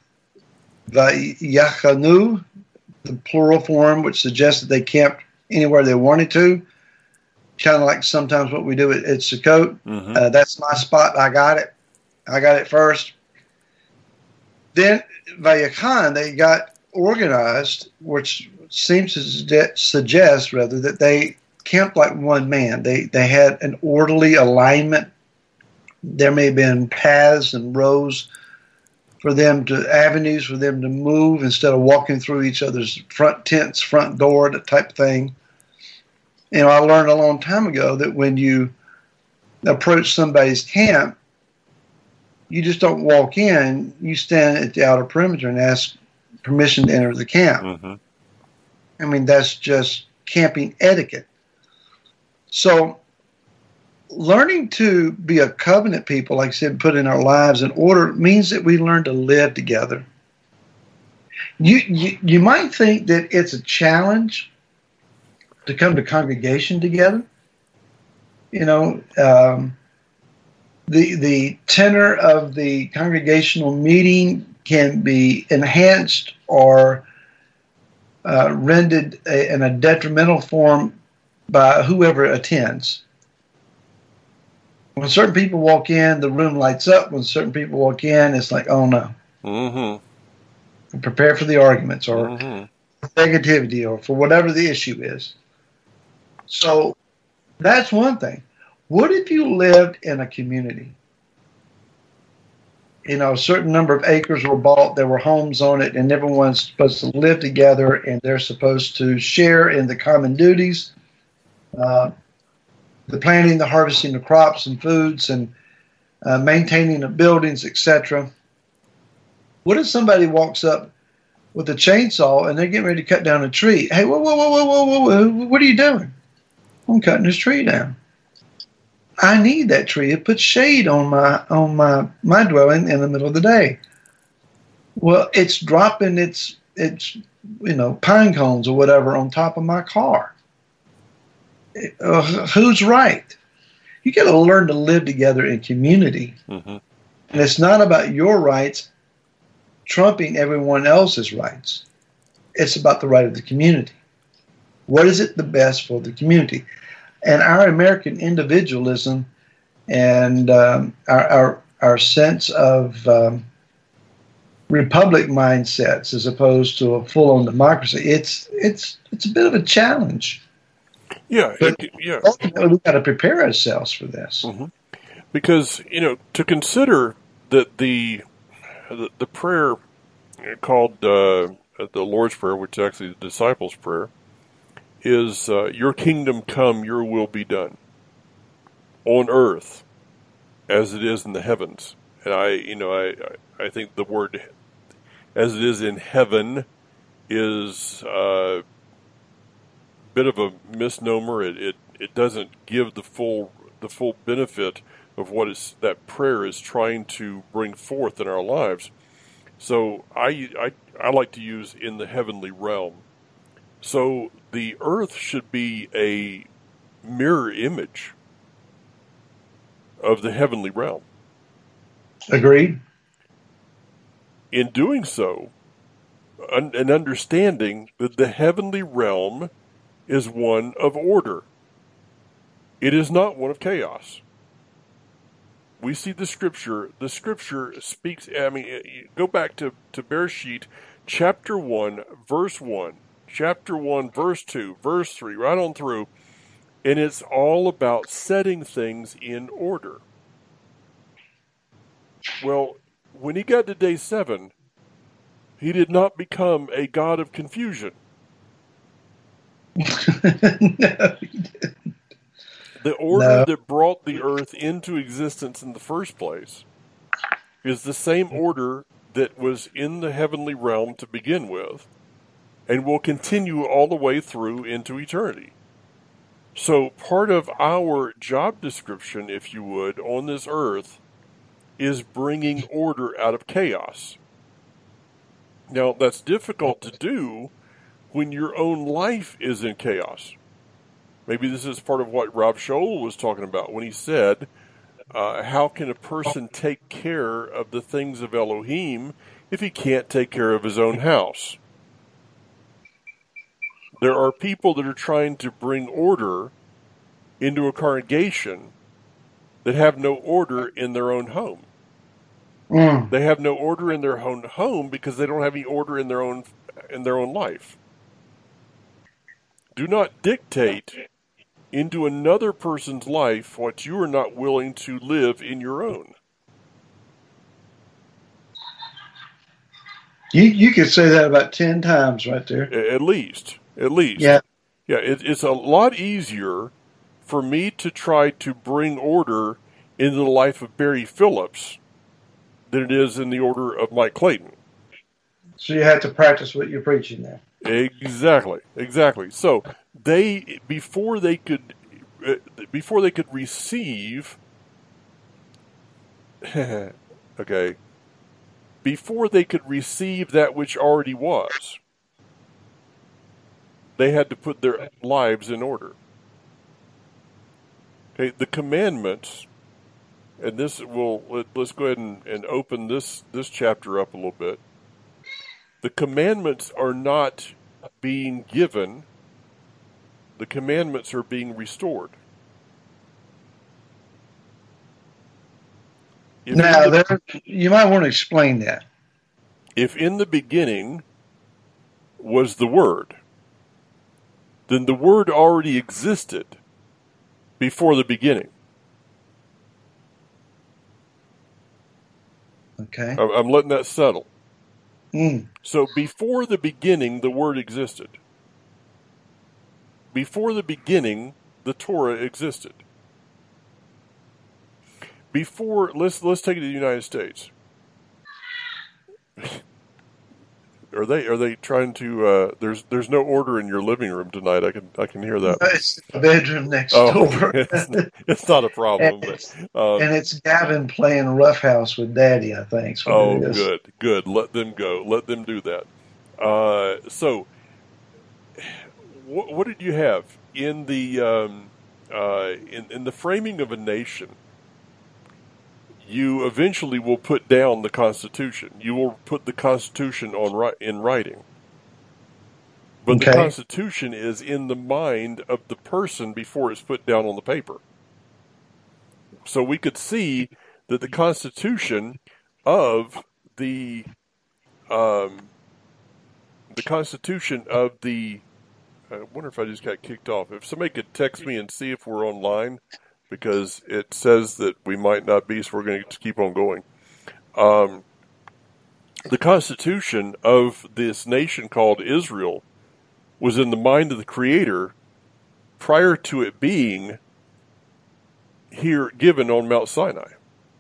Vayachanu, the plural form, which suggests that they camped anywhere they wanted to, kind of like sometimes what we do at Sukkot. Mm-hmm. That's my spot. I got it first. Then Vayachan, they got organized, which seems to suggest rather that they camped like one man. They had an orderly alignment. There may have been paths and rows for them avenues for them to move instead of walking through each other's front tents, front door, that type of thing. You know, I learned a long time ago that when you approach somebody's camp, you just don't walk in. You stand at the outer perimeter and ask permission to enter the camp. Mm-hmm. I mean, that's just camping etiquette. So learning to be a covenant people, like I said, put in our lives in order, means that we learn to live together. You might think that it's a challenge to come to congregation together. You know, the tenor of the congregational meeting can be enhanced or rendered in a detrimental form by whoever attends. When certain people walk in, the room lights up. When certain people walk in, it's like, oh no. Mm-hmm. Prepare for the arguments or negativity or for whatever the issue is. So that's one thing. What if you lived in a community? You know, a certain number of acres were bought, there were homes on it, and everyone's supposed to live together, and they're supposed to share in the common duties, the planting, the harvesting of crops and foods, and maintaining of buildings, etc. What if somebody walks up with a chainsaw and they're getting ready to cut down a tree? Hey, whoa, what are you doing? I'm cutting this tree down. I need that tree. It puts shade on my dwelling in the middle of the day. Well, it's dropping its pine cones or whatever on top of my car. Who's right? You got to learn to live together in community, and it's not about your rights trumping everyone else's rights. It's about the right of the community. What is it the best for the community? And our American individualism and our sense of republic mindsets as opposed to a full-on democracy, it's a bit of a challenge. Yeah, ultimately, we've got to prepare ourselves for this. Mm-hmm. Because, to consider that the prayer called the Lord's Prayer, which is actually the disciples' prayer, is your kingdom come, your will be done on earth as it is in the heavens. And I think the word as it is in heaven is a bit of a misnomer. It doesn't give the full benefit of what that prayer is trying to bring forth in our lives. So I like to use in the heavenly realm. So the earth should be a mirror image of the heavenly realm. Agreed. In doing so, and understanding that the heavenly realm is one of order. It is not one of chaos. We see the scripture speaks, go back to Bereshit, chapter 1, verse 1, chapter 1, verse 2, verse 3, right on through, and it's all about setting things in order. Well, when he got to day 7, he did not become a god of confusion. No, he didn't. The order that brought the earth into existence in the first place is the same order that was in the heavenly realm to begin with, and will continue all the way through into eternity. So part of our job description, if you would, on this earth is bringing order out of chaos. Now, that's difficult to do when your own life is in chaos. Maybe this is part of what Rob Scholl was talking about when he said, how can a person take care of the things of Elohim if he can't take care of his own house? There are people that are trying to bring order into a congregation that have no order in their own home. They have no order in their own home because they don't have any order in their own life. Do not dictate into another person's life what you are not willing to live in your own. You could say that about 10 times right there. At least. Yeah. Yeah, it's a lot easier for me to try to bring order into the life of Barry Phillips than it is in the order of Mike Clayton. So you have to practice what you're preaching there. Exactly. So before they could receive, okay, before they could receive that which already was, they had to put their lives in order. Okay, the commandments, and let's go ahead and open this chapter up a little bit. The commandments are not being given. The commandments are being restored. You might want to explain that. If in the beginning was the Word, then the Word already existed before the beginning. Okay. I'm letting that settle. So before the beginning, the Word existed. Before the beginning, the Torah existed. Before, let's take it to the United States. Are they trying to? There's no order in your living room tonight. I can hear that. It's the bedroom next door. It's not a problem. And it's Gavin playing Roughhouse with Daddy, I think. Good. Let them go. Let them do that. So, what did you have in the in the framing of a nation? You eventually will put down the Constitution. You will put the Constitution in writing. But the Constitution is in the mind of the person before it's put down on the paper. So we could see that the Constitution of I wonder if I just got kicked off. If somebody could text me and see if we're online, because it says that we might not be, so we're going to keep on going. The Constitution of this nation called Israel was in the mind of the Creator prior to it being here given on Mount Sinai.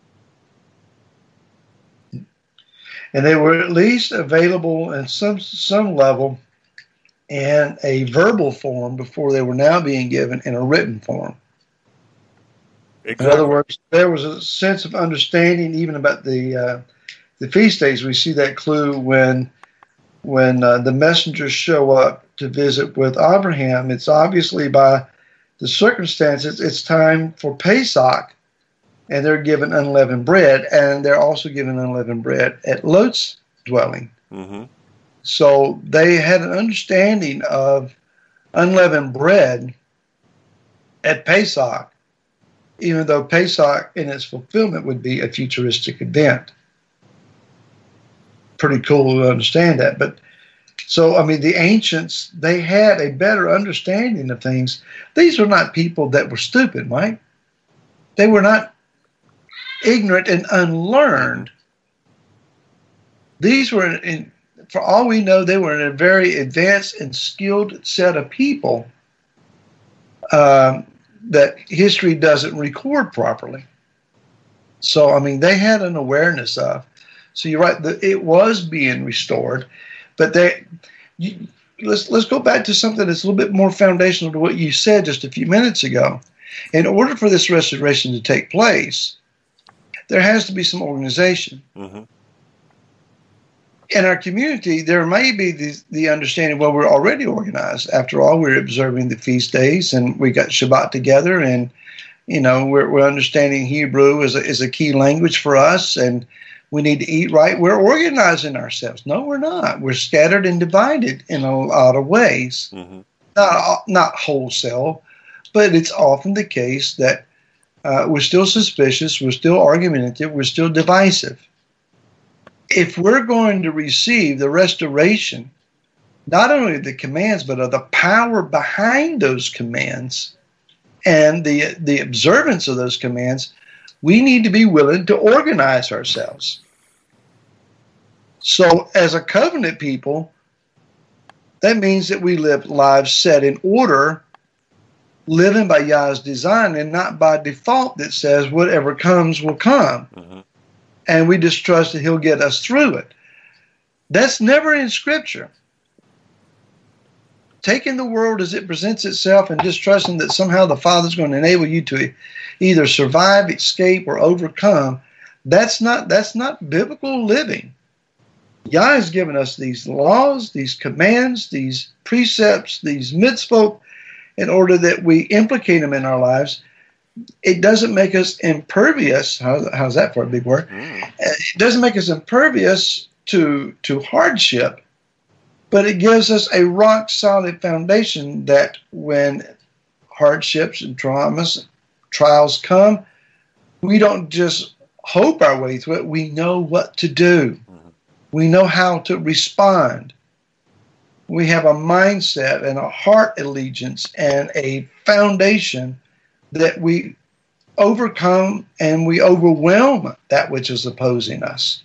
And they were at least available in some level in a verbal form before they were now being given in a written form. Exactly. In other words, there was a sense of understanding even about the feast days. We see that clue when when the messengers show up to visit with Abraham, it's obviously by the circumstances, it's time for Pesach, and they're given unleavened bread, and they're also given unleavened bread at Lot's dwelling. Mm-hmm. So they had an understanding of unleavened bread at Pesach, even though Pesach in its fulfillment would be a futuristic event. Pretty cool to understand that. But so, I mean, the ancients, they had a better understanding of things. These were not people that were stupid, Mike. They were not ignorant and unlearned. These were, for all we know, they were in a very advanced and skilled set of people that history doesn't record properly. So, I mean, they had an awareness of. So you're right, it was being restored. But let's go back to something that's a little bit more foundational to what you said just a few minutes ago. In order for this restoration to take place, there has to be some organization. Mm-hmm. In our community, there may be the understanding, well, we're already organized. After all, we're observing the feast days, and we got Shabbat together, and we're understanding Hebrew is a key language for us, and we need to eat right. We're organizing ourselves. No, we're not. We're scattered and divided in a lot of ways. Mm-hmm. Not wholesale, but it's often the case that we're still suspicious, we're still argumentative, we're still divisive. If we're going to receive the restoration, not only of the commands, but of the power behind those commands and the observance of those commands, we need to be willing to organize ourselves. So as a covenant people, that means that we live lives set in order, living by Yah's design and not by default that says whatever comes will come. Mm-hmm. And we just trust that he'll get us through it. That's never in Scripture. Taking the world as it presents itself and just trusting that somehow the Father's going to enable you to either survive, escape, or overcome, that's not biblical living. Yah has given us these laws, these commands, these precepts, these mitzvot, in order that we implicate them in our lives. It doesn't make us impervious. How's that for a big word? It doesn't make us impervious to hardship, but it gives us a rock-solid foundation that when hardships and trials come, we don't just hope our way through it. We know what to do. We know how to respond. We have a mindset and a heart allegiance and a foundation that we overcome and we overwhelm that which is opposing us.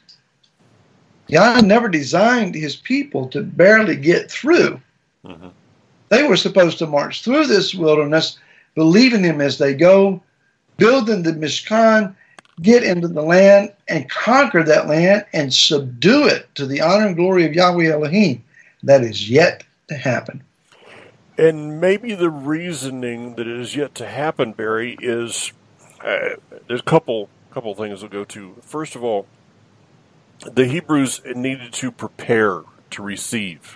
Yah never designed his people to barely get through. Mm-hmm. They were supposed to march through this wilderness, believe in him as they go, building the Mishkan, get into the land and conquer that land and subdue it to the honor and glory of Yahweh Elohim. That is yet to happen. And maybe the reasoning that it is yet to happen, Barry, is there's a couple things we'll go to. First of all, the Hebrews needed to prepare to receive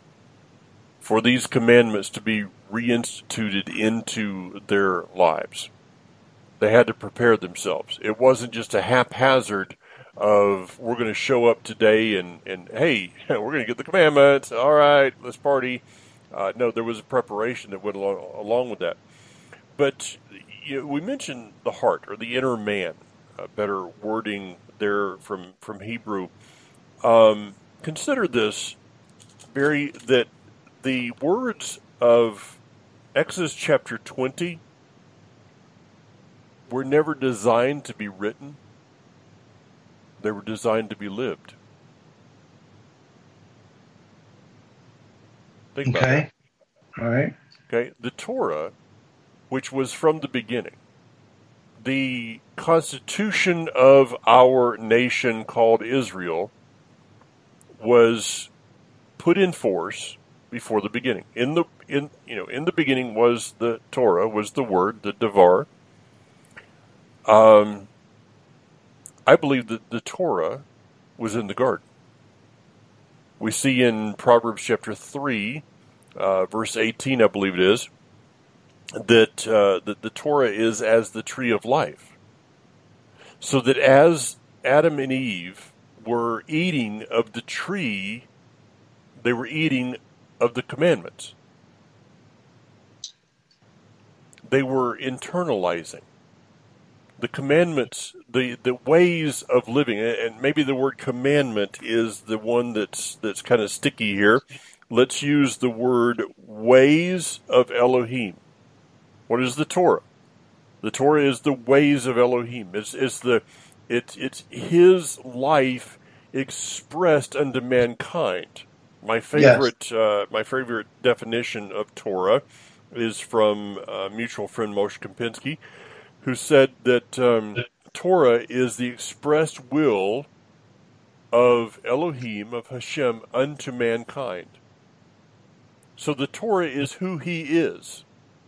for these commandments to be reinstituted into their lives. They had to prepare themselves. It wasn't just a haphazard of we're going to show up today and hey, we're going to get the commandments. All right, let's party. No, there was a preparation that went along with that. But we mentioned the heart or the inner man, better wording there from Hebrew. Consider this, Barry, that the words of Exodus chapter 20 were never designed to be written. They were designed to be lived. Think about that. All right. Okay, the Torah, which was from the beginning, the constitution of our nation called Israel, was put in force before the beginning. In the beginning was the Torah, was the word, the Devar. I believe that the Torah was in the garden. We see in Proverbs chapter 3, verse 18, I believe it is, that the Torah is as the tree of life. So that as Adam and Eve were eating of the tree, they were eating of the commandments. They were internalizing the commandments, the ways of living. And maybe the word commandment is the one that's kind of sticky here. Let's use the word ways of Elohim. What is the Torah? The Torah is the ways of Elohim. It's His life expressed unto mankind. My favorite definition of Torah is from a mutual friend Moshe Kempinski, who said that Torah is the expressed will of Elohim, of Hashem, unto mankind. So the Torah is who He is.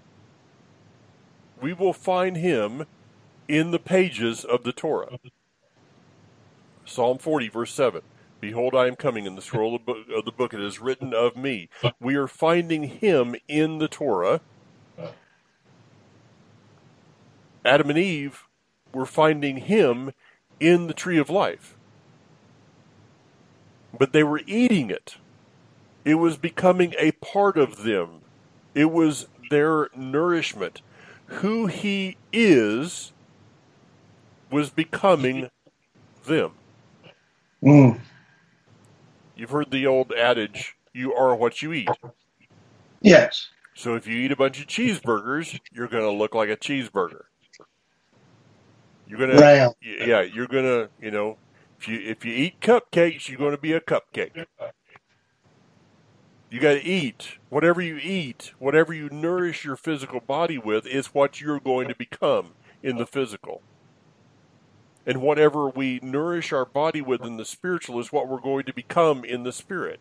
We will find Him in the pages of the Torah. Psalm 40, verse 7. Behold, I am coming. In the scroll of the book it is written of me. We are finding Him in the Torah. Adam and Eve were finding Him in the tree of life. But they were eating it. It was becoming a part of them. It was their nourishment. Who He is was becoming them. Mm. You've heard the old adage, you are what you eat. Yes. So if you eat a bunch of cheeseburgers, you're going to look like a cheeseburger. You're going to, you're going to, if you eat cupcakes, you're going to be a cupcake. You got to eat. Whatever you nourish your physical body with is what you're going to become in the physical. And whatever we nourish our body with in the spiritual is what we're going to become in the spirit.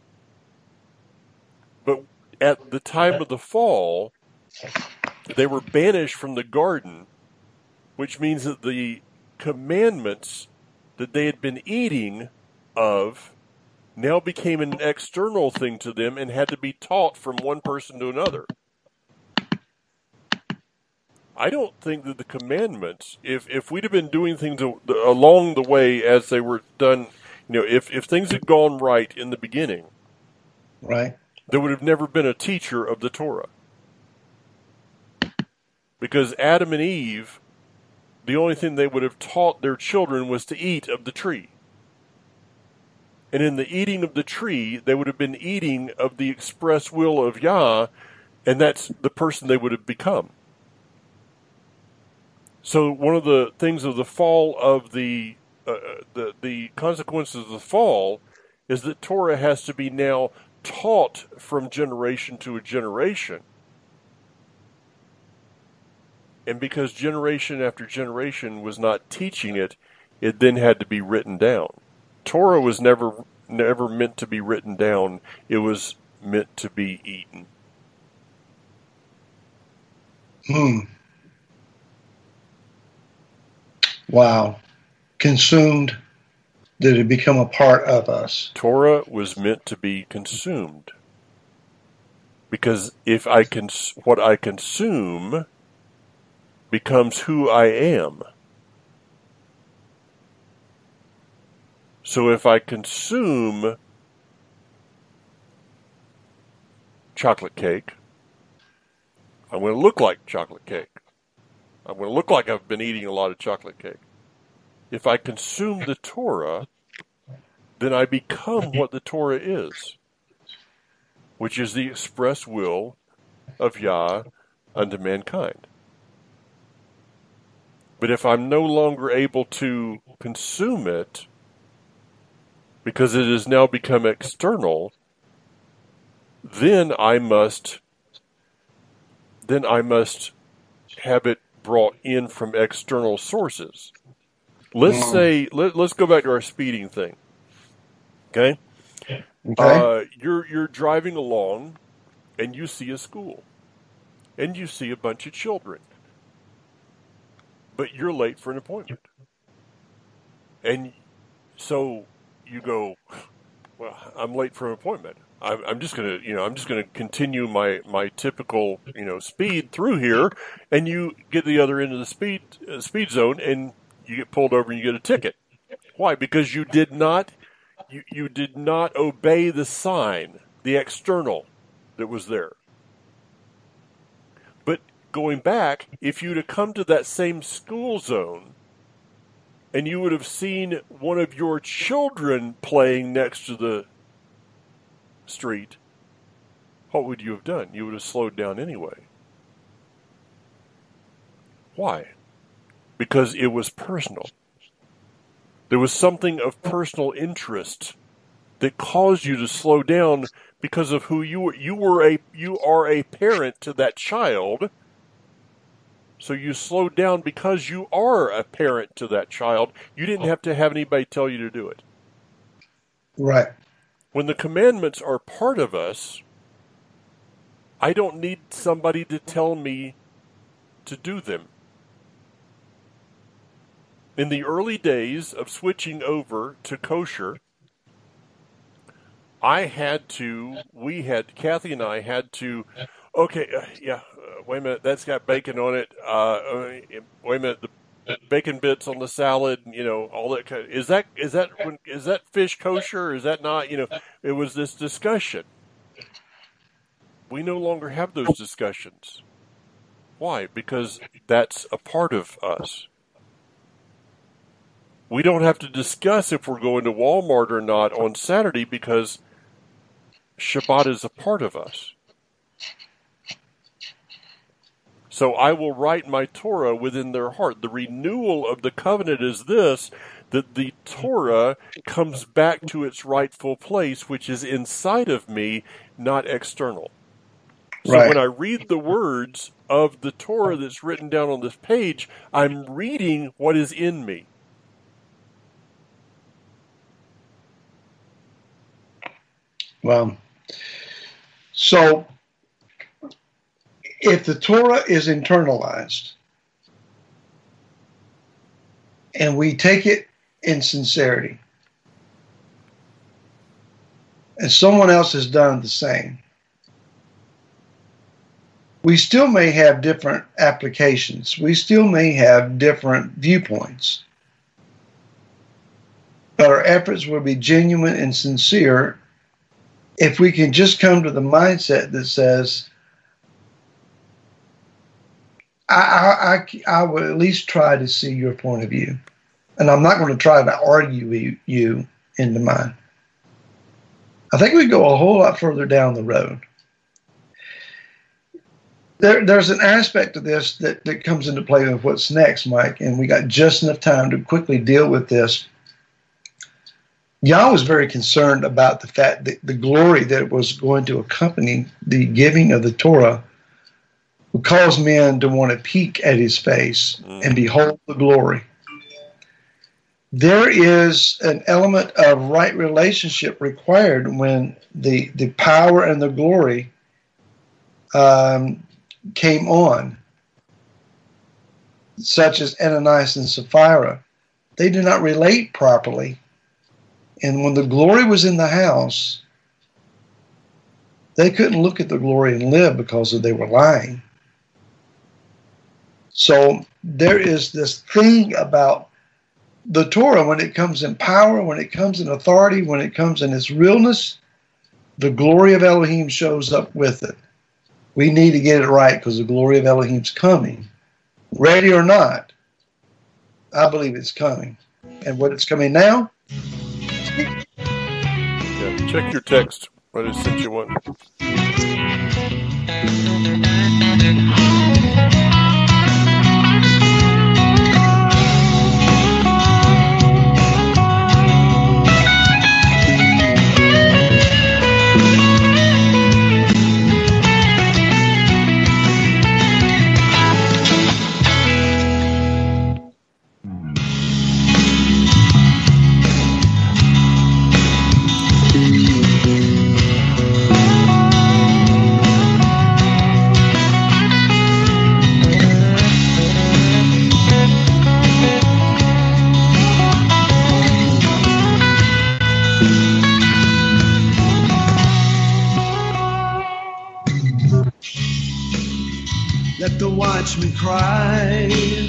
But at the time of the fall, they were banished from the garden, which means that the commandments that they had been eating of now became an external thing to them and had to be taught from one person to another. I don't think that the commandments, if we'd have been doing things along the way as they were done, if things had gone right in the beginning, right, there would have never been a teacher of the Torah. Because Adam and Eve, the only thing they would have taught their children was to eat of the tree. And in the eating of the tree, they would have been eating of the express will of Yah, and that's the person they would have become. So one of the things of the fall of the consequences of the fall is that Torah has to be now taught from generation to a generation. And because generation after generation was not teaching it, it then had to be written down. Torah was never meant to be written down. It was meant to be eaten. Wow. Consumed, that it become a part of us. Torah was meant to be consumed. Because if what I consume becomes who I am. So if I consume chocolate cake, I'm going to look like chocolate cake. I'm going to look like I've been eating a lot of chocolate cake. If I consume the Torah, then I become what the Torah is, which is the express will of Yah unto mankind. But if I'm no longer able to consume it, because it has now become external, then I must have it brought in from external sources. Let's go back to our speeding thing. Okay? You're driving along and you see a school and you see a bunch of children, but you're late for an appointment. And so you go, well, I'm late for an appointment. I'm just gonna, I'm just gonna continue my typical, speed through here, and you get the other end of the speed zone, and you get pulled over and you get a ticket. Why? Because you did not obey the sign, the external that was there. But going back, if you'd have come to that same school zone, and you would have seen one of your children playing next to the street, what would you have done? You would have slowed down anyway. Why? Because it was personal. There was something of personal interest that caused you to slow down because of who you were. You are a parent to that child. So you slowed down because you are a parent to that child. You didn't have to have anybody tell you to do it. Right. When the commandments are part of us, I don't need somebody to tell me to do them. In the early days of switching over to kosher, Kathy and I had to, wait a minute, that's got bacon on it. Wait a minute, the bacon bits on the salad, all that kind of, is that fish kosher or is that not? It was this discussion. We no longer have those discussions. Why? Because that's a part of us. We don't have to discuss if we're going to Walmart or not on Saturday because Shabbat is a part of us. So I will write my Torah within their heart. The renewal of the covenant is this, that the Torah comes back to its rightful place, which is inside of me, not external. So When I read the words of the Torah that's written down on this page, I'm reading what is in me. Well, so if the Torah is internalized and we take it in sincerity, and someone else has done the same, we still may have different applications. We still may have different viewpoints. But our efforts will be genuine and sincere if we can just come to the mindset that says, I will at least try to see your point of view. And I'm not going to try to argue you into mine. I think we go a whole lot further down the road. There's an aspect of this that comes into play with what's next, Mike, and we got just enough time to quickly deal with this. Yah was very concerned about the fact that the glory that was going to accompany the giving of the Torah would cause men to want to peek at his face and behold the glory. There is an element of right relationship required when the power and the glory came on, such as Ananias and Sapphira. They did not relate properly. And when the glory was in the house, they couldn't look at the glory and live because they were lying. So there is this thing about the Torah when it comes in power, when it comes in authority, when it comes in its realness, the glory of Elohim shows up with it. We need to get it right because the glory of Elohim's coming. Ready or not, I believe it's coming. And what it's coming now? Yeah, check your text. I just sent you one. watch me cry.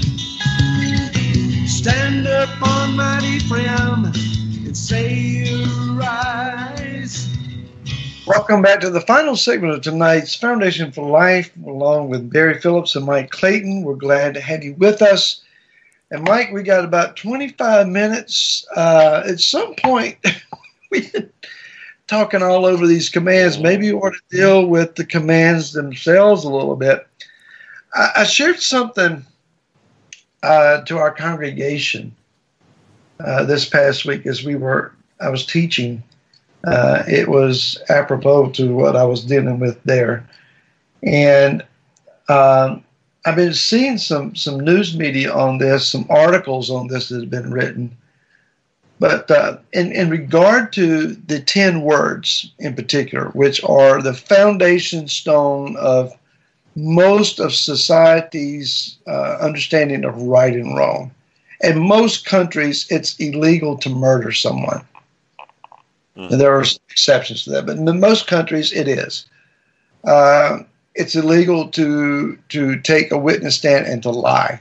Stand up on mighty Ephraim and say you rise. Welcome back to the final segment of tonight's Foundation for Life, along with Barry Phillips and Mike Clayton. We're glad to have you with us. And Mike, we got about 25 minutes. At some point, we've been talking all over these commands. Maybe you want to deal with the commands themselves a little bit. I shared something to our congregation this past week as I was teaching. It was apropos to what I was dealing with there. And I've been seeing some news media on this, some articles on this that have been written. But in regard to the 10 words in particular, which are the foundation stone of most of society's understanding of right and wrong. In most countries, it's illegal to murder someone. And there are exceptions to that, but in most countries, it is. It's illegal to take a witness stand and to lie.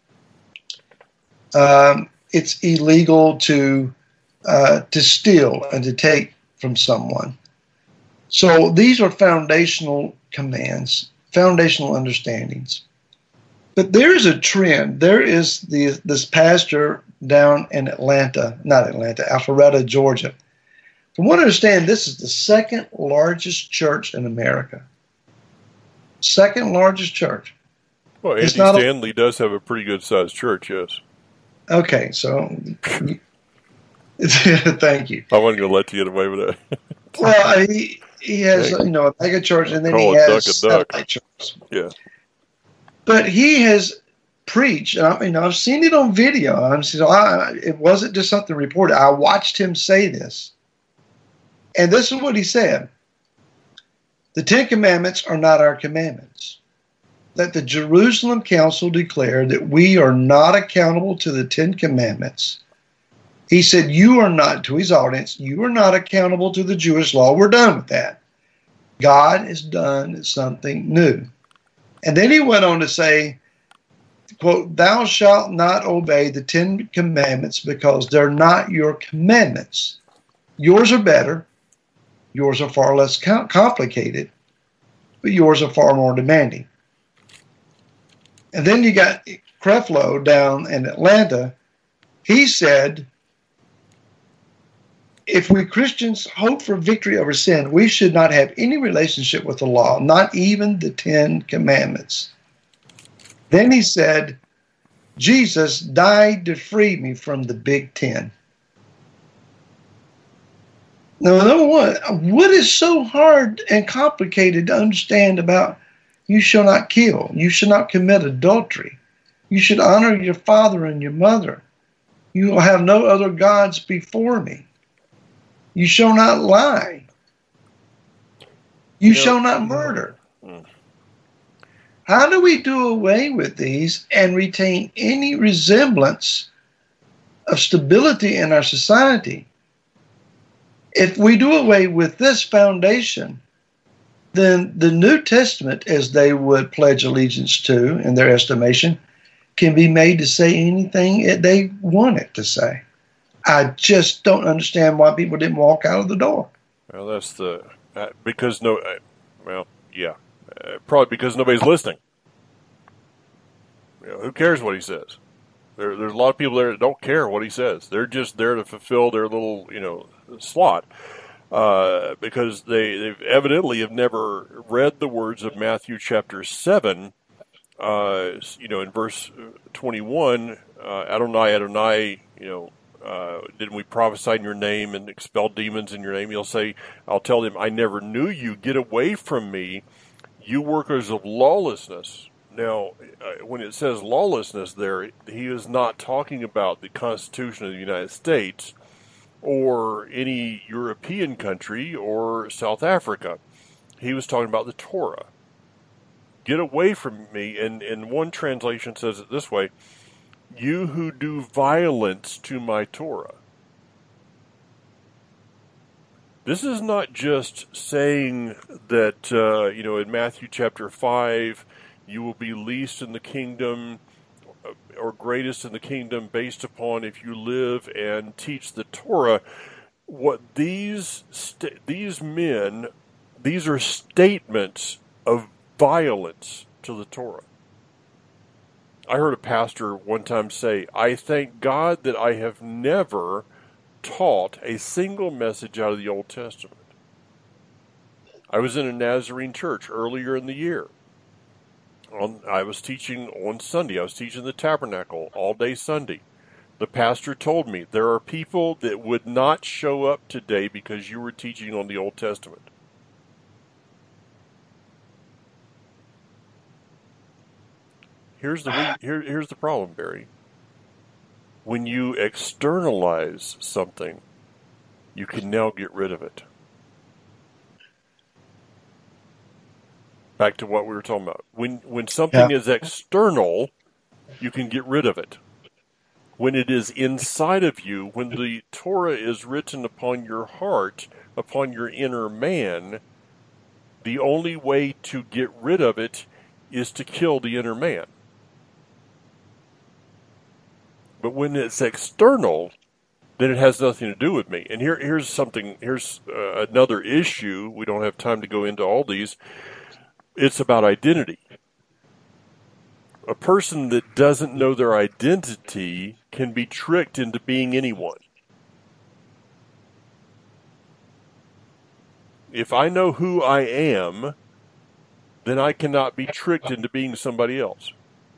It's illegal to steal and to take from someone. So these are foundational commands, foundational understandings. But there is a trend. There is this pastor down in Alpharetta, Georgia. From what I understand, this is the second largest church in America. Second largest church. Well, Andy Stanley does have a pretty good sized church, yes. Okay, so thank you. I wasn't going to let you get away with that. Well, he has a mega church, and then he has satellite churches. Yeah. But he has preached, and I've seen it on video. It wasn't just something reported. I watched him say this. And this is what he said. The 10 Commandments are not our commandments. That the Jerusalem Council declared that we are not accountable to the 10 Commandments. He said, you are not, to his audience, you are not accountable to the Jewish law. We're done with that. God has done something new. And then he went on to say, quote, thou shalt not obey the 10 Commandments because they're not your commandments. Yours are better. Yours are far less complicated, but yours are far more demanding. And then you got Creflo down in Atlanta. He said, if we Christians hope for victory over sin, we should not have any relationship with the law, not even the 10 Commandments. Then he said, Jesus died to free me from the big 10. Now, number one, what is so hard and complicated to understand about you shall not kill, you shall not commit adultery, you should honor your father and your mother, you will have no other gods before me, you shall not lie, you shall not murder. How do we do away with these and retain any resemblance of stability in our society? If we do away with this foundation, then the New Testament, as they would pledge allegiance to in their estimation, can be made to say anything they want it to say. I just don't understand why people didn't walk out of the door. Well, that's probably because nobody's listening. Who cares what he says? There's a lot of people there that don't care what he says. They're just there to fulfill their little, slot. Because they evidently have never read the words of Matthew chapter 7, in verse 21, Adonai, Adonai, didn't we prophesy in your name and expel demons in your name? I'll tell them, I never knew you. Get away from me, you workers of lawlessness. Now, when it says lawlessness there, he is not talking about the Constitution of the United States or any European country or South Africa. He was talking about the Torah. Get away from me. And one translation says it this way, you who do violence to my Torah. This is not just saying that, in Matthew chapter 5, you will be least in the kingdom or greatest in the kingdom based upon if you live and teach the Torah. What these men, these are statements of violence to the Torah. I heard a pastor one time say, "I thank God that I have never taught a single message out of the Old Testament." I was in a Nazarene church earlier in the year. I was teaching on Sunday. I was teaching the tabernacle all day Sunday. The pastor told me, there are people that would not show up today because you were teaching on the Old Testament. Here's the problem, Barry. When you externalize something, you can now get rid of it. Back to what we were talking about. When something is external, you can get rid of it. When it is inside of you, when the Torah is written upon your heart, upon your inner man, the only way to get rid of it is to kill the inner man. But when it's external, then it has nothing to do with me. And here's another issue. We don't have time to go into all these. It's about identity. A person that doesn't know their identity can be tricked into being anyone. If I know who I am, then I cannot be tricked into being somebody else.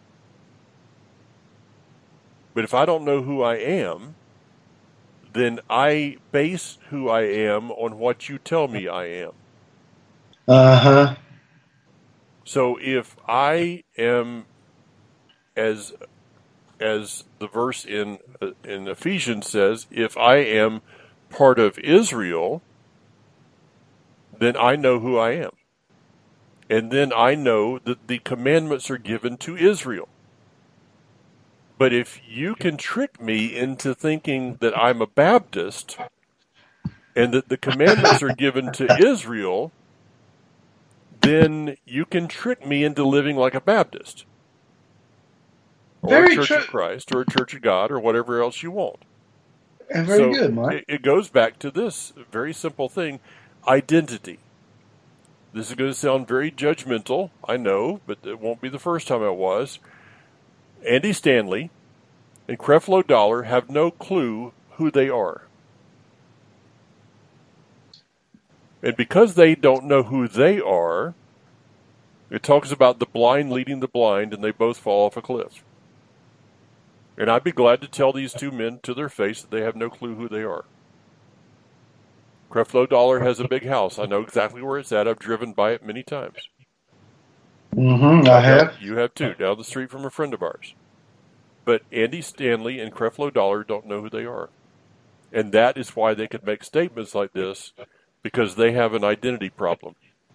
But if I don't know who I am, then I base who I am on what you tell me I am. Uh-huh. So if I am, as the verse in Ephesians says, if I am part of Israel, then I know who I am. And then I know that the commandments are given to Israel. But if you can trick me into thinking that I'm a Baptist and that the commandments are given to Israel, then you can trick me into living like a Baptist. Or a Church of Christ, or a Church of God, or whatever else you want. And very good, Mike. It goes back to this very simple thing, identity. This is going to sound very judgmental, I know, but it won't be the first time it was. Andy Stanley and Creflo Dollar have no clue who they are. And because they don't know who they are, it talks about the blind leading the blind, and they both fall off a cliff. And I'd be glad to tell these two men to their face that they have no clue who they are. Creflo Dollar has a big house. I know exactly where it's at. I've driven by it many times. Mm-hmm, I have. You have too, down the street from a friend of ours. But Andy Stanley and Creflo Dollar don't know who they are. And that is why they could make statements like this, because they have an identity problem.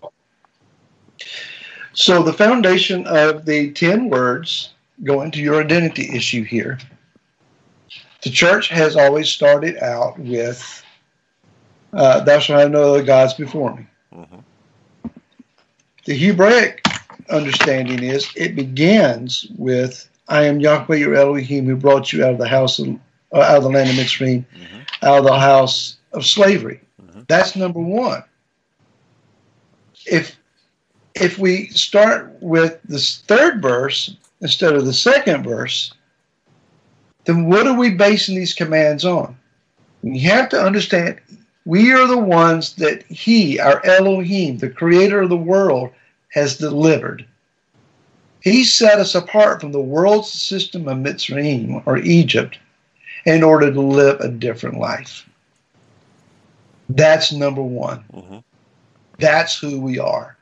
So the foundation of the 10 words go into your identity issue here. The church has always started out with, thou shalt have no other gods before me. Mm-hmm. The Hebraic understanding is it begins with, I am Yahweh your Elohim who brought you out of the house of, out of the land of Mitzrayim, mm-hmm. out of the house of slavery. Mm-hmm. That's number one. If we start with this third verse instead of the second verse, then what are we basing these commands on? You have to understand, we are the ones that He, our Elohim, the creator of the world, has delivered. He set us apart from the world's system of Mitzrayim, or Egypt, in order to live a different life. That's number one. Mm-hmm. That's who we are.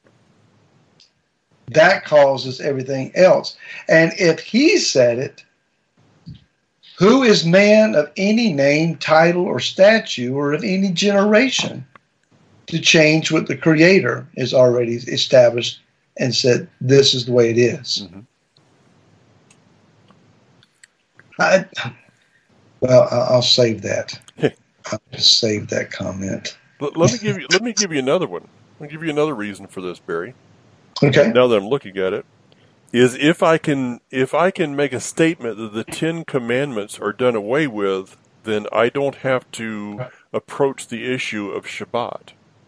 That causes everything else. And if He said it, who is man of any name, title, or statue, or of any generation to change what the Creator has already established and said, this is the way it is? Mm-hmm. I'll save that. I'll just save that comment. Let me give you another one. I'll give you another reason for this, Barry. Okay. Now that I'm looking at it, is if I can make a statement that the 10 Commandments are done away with, then I don't have to approach the issue of Shabbat.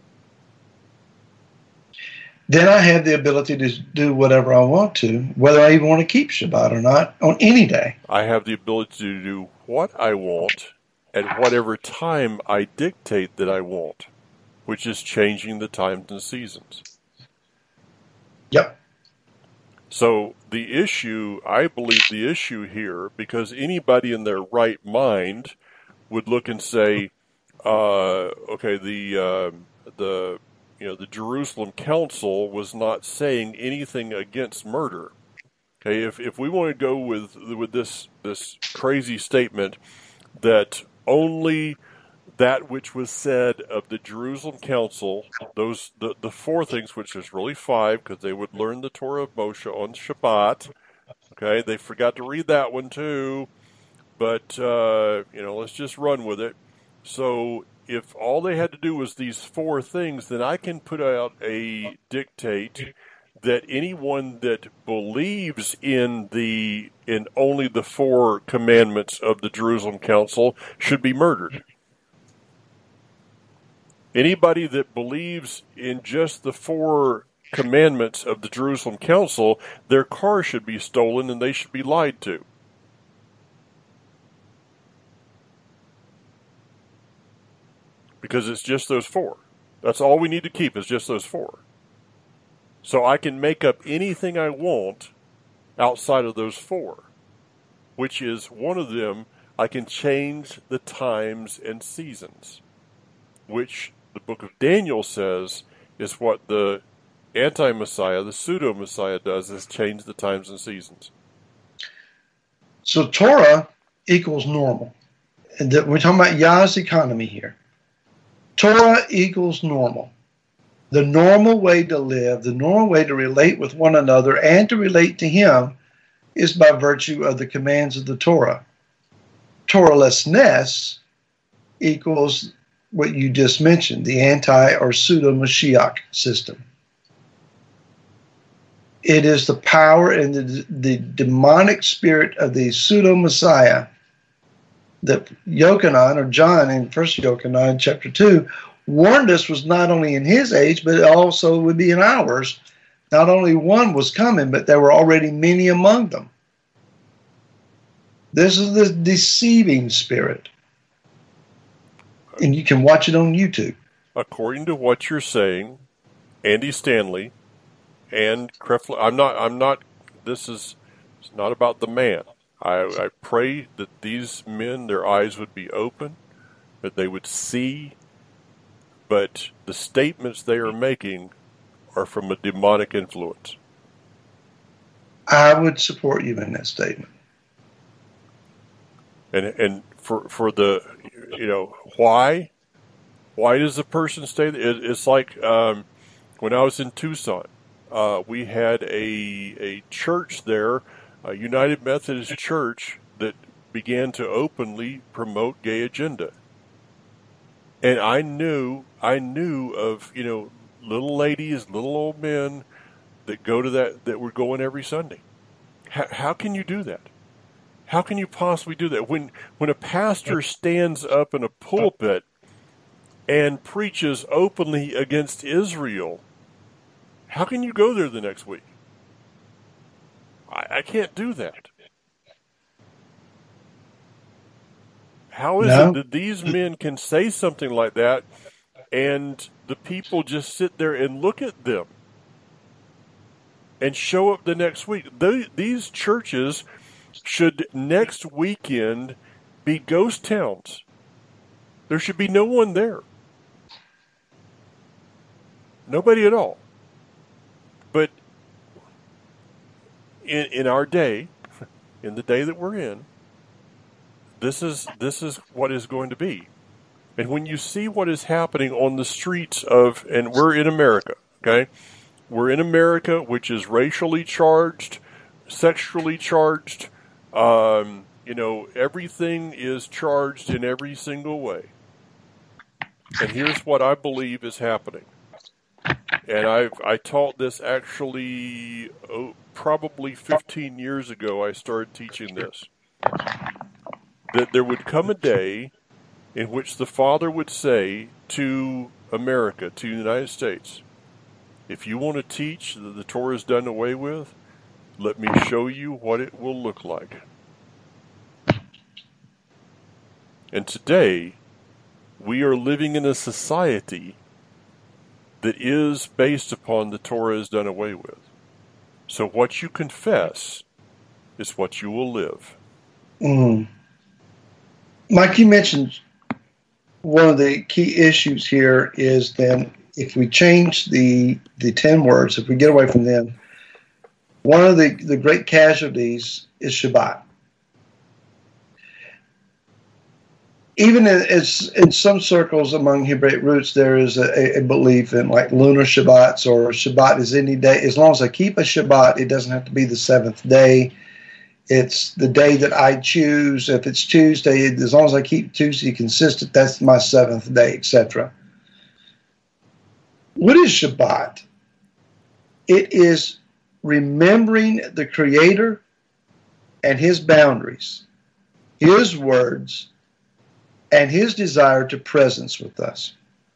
Then I have the ability to do whatever I want to, whether I even want to keep Shabbat or not, on any day. I have the ability to do what I want at whatever time I dictate that I want, which is changing the times and seasons. Yep. So the issue, I believe the issue here, because anybody in their right mind would look and say, okay, the Jerusalem Council was not saying anything against murder. Okay, if we want to go with this crazy statement that only that which was said of the Jerusalem Council, the four things, which is really five, because they would learn the Torah of Moshe on Shabbat. Okay, they forgot to read that one too, but let's just run with it. So if all they had to do was these four things, then I can put out a dictate that anyone that believes in only the four commandments of the Jerusalem Council should be murdered. Anybody that believes in just the four commandments of the Jerusalem Council, their car should be stolen and they should be lied to. Because it's just those four. That's all we need to keep is just those four. So I can make up anything I want outside of those four, which is one of them, I can change the times and seasons, which the book of Daniel says is what the anti-Messiah, the pseudo-Messiah does, is change the times and seasons. So Torah equals normal. And we're talking about Yah's economy here. Torah equals normal. The normal way to live, the normal way to relate with one another and to relate to Him is by virtue of the commands of the Torah. Torahlessness equals what you just mentioned, the anti or pseudo-Mashiach system. It is the power and the demonic spirit of the pseudo-Messiah that Yochanan, or John in 1 Yochanan chapter 2, warned us was not only in his age, but also would be in ours. Not only one was coming, but there were already many among them. This is the deceiving spirit. And you can watch it on YouTube. According to what you're saying, Andy Stanley and Creflo, I'm not, this is, it's not about the man. I pray that these men, their eyes would be open, that they would see, but the statements they are making are from a demonic influence. I would support you in that statement. And for the, why does the person stay there? It's like when I was in Tucson, we had a church there, a United Methodist Church, that began to openly promote gay agenda. And I knew of, little ladies, little old men that go to that were going every Sunday. How can you do that? How can you possibly do that? When a pastor stands up in a pulpit and preaches openly against Israel, how can you go there the next week? I can't do that. How is it that these men can say something like that and the people just sit there and look at them and show up the next week? These churches should next weekend be ghost towns. There should be no one there. Nobody at all. But in our day, in the day that we're in, this is what is going to be. And when you see what is happening on the streets and we're in America, okay? We're in America, which is racially charged, sexually charged, everything is charged in every single way. And here's what I believe is happening. And I taught this actually probably 15 years ago I started teaching this, that there would come a day in which the Father would say to America, to the United States, if you want to teach that the Torah is done away with, let me show you what it will look like. And today, we are living in a society that is based upon the Torah is done away with. So what you confess is what you will live. Mike, you mentioned one of the key issues here is then if we change the 10 words, if we get away from them, one of the great casualties is Shabbat. Even in some circles among Hebraic roots, there is a belief in like lunar Shabbats, or Shabbat is any day. As long as I keep a Shabbat, it doesn't have to be the seventh day. It's the day that I choose. If it's Tuesday, as long as I keep Tuesday consistent, that's my seventh day, etc. What is Shabbat? It is remembering the Creator and His boundaries, His words, and His desire to presence with us.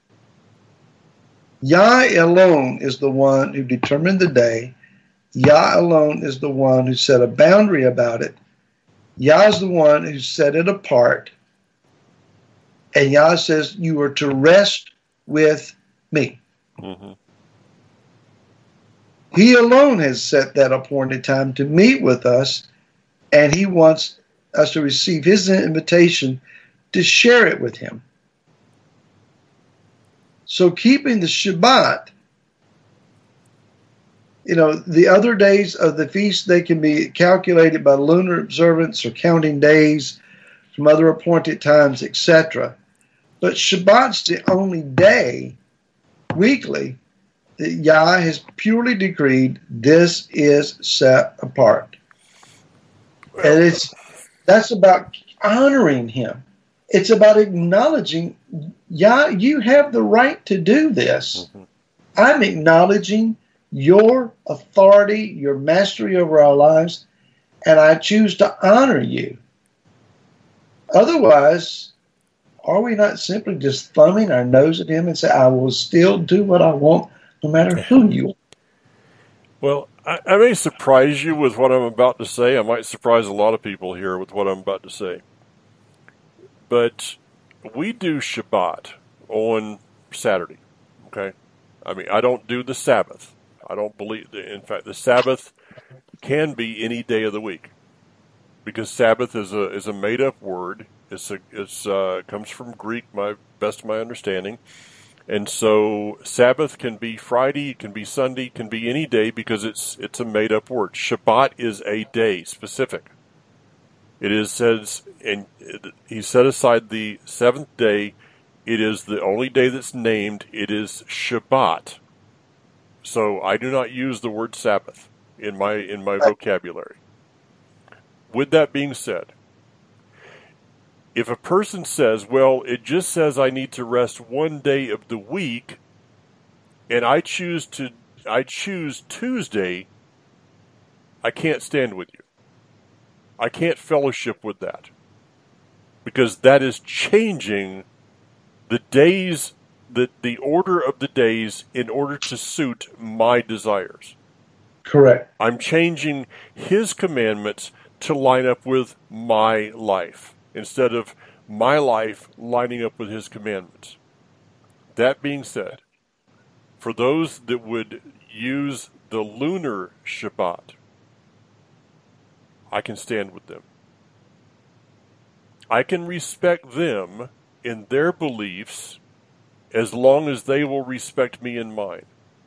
Yah alone is the one who determined the day. Yah alone is the one who set a boundary about it. Yah is the one who set it apart. And Yah says, you are to rest with me. Mm-hmm. He alone has set that appointed time to meet with us, and He wants us to receive His invitation to share it with Him. So keeping the Shabbat, the other days of the feast, they can be calculated by lunar observance or counting days from other appointed times, etc. But Shabbat's the only day weekly that Yah has purely decreed this is set apart. And that's about honoring Him. It's about acknowledging, Yah, you have the right to do this. Mm-hmm. I'm acknowledging your authority, your mastery over our lives, and I choose to honor you. Otherwise, are we not simply just thumbing our nose at Him and say, I will still do what I want no matter who you are? Well, I may surprise you with what I'm about to say. I might surprise a lot of people here with what I'm about to say. But we do Shabbat on Saturday, okay? I mean, I don't do the Sabbath. I don't believe, in fact, the Sabbath can be any day of the week, because Sabbath is a made-up word. It's comes from Greek, best of my understanding, and so Sabbath can be Friday, it can be Sunday, it can be any day because it's a made-up word. Shabbat is a day specific. It says, and He set aside the seventh day. It is the only day that's named. It is Shabbat. So I do not use the word Sabbath in my vocabulary. With that being said, if a person says, well, it just says I need to rest one day of the week, and I choose Tuesday, I can't stand with you. I can't fellowship with that, because that is changing the days, the order of the days in order to suit my desires. Correct. I'm changing His commandments to line up with my life instead of my life lining up with His commandments. That being said, for those that would use the lunar Shabbat, I can stand with them. I can respect them in their beliefs as long as they will respect me in mine.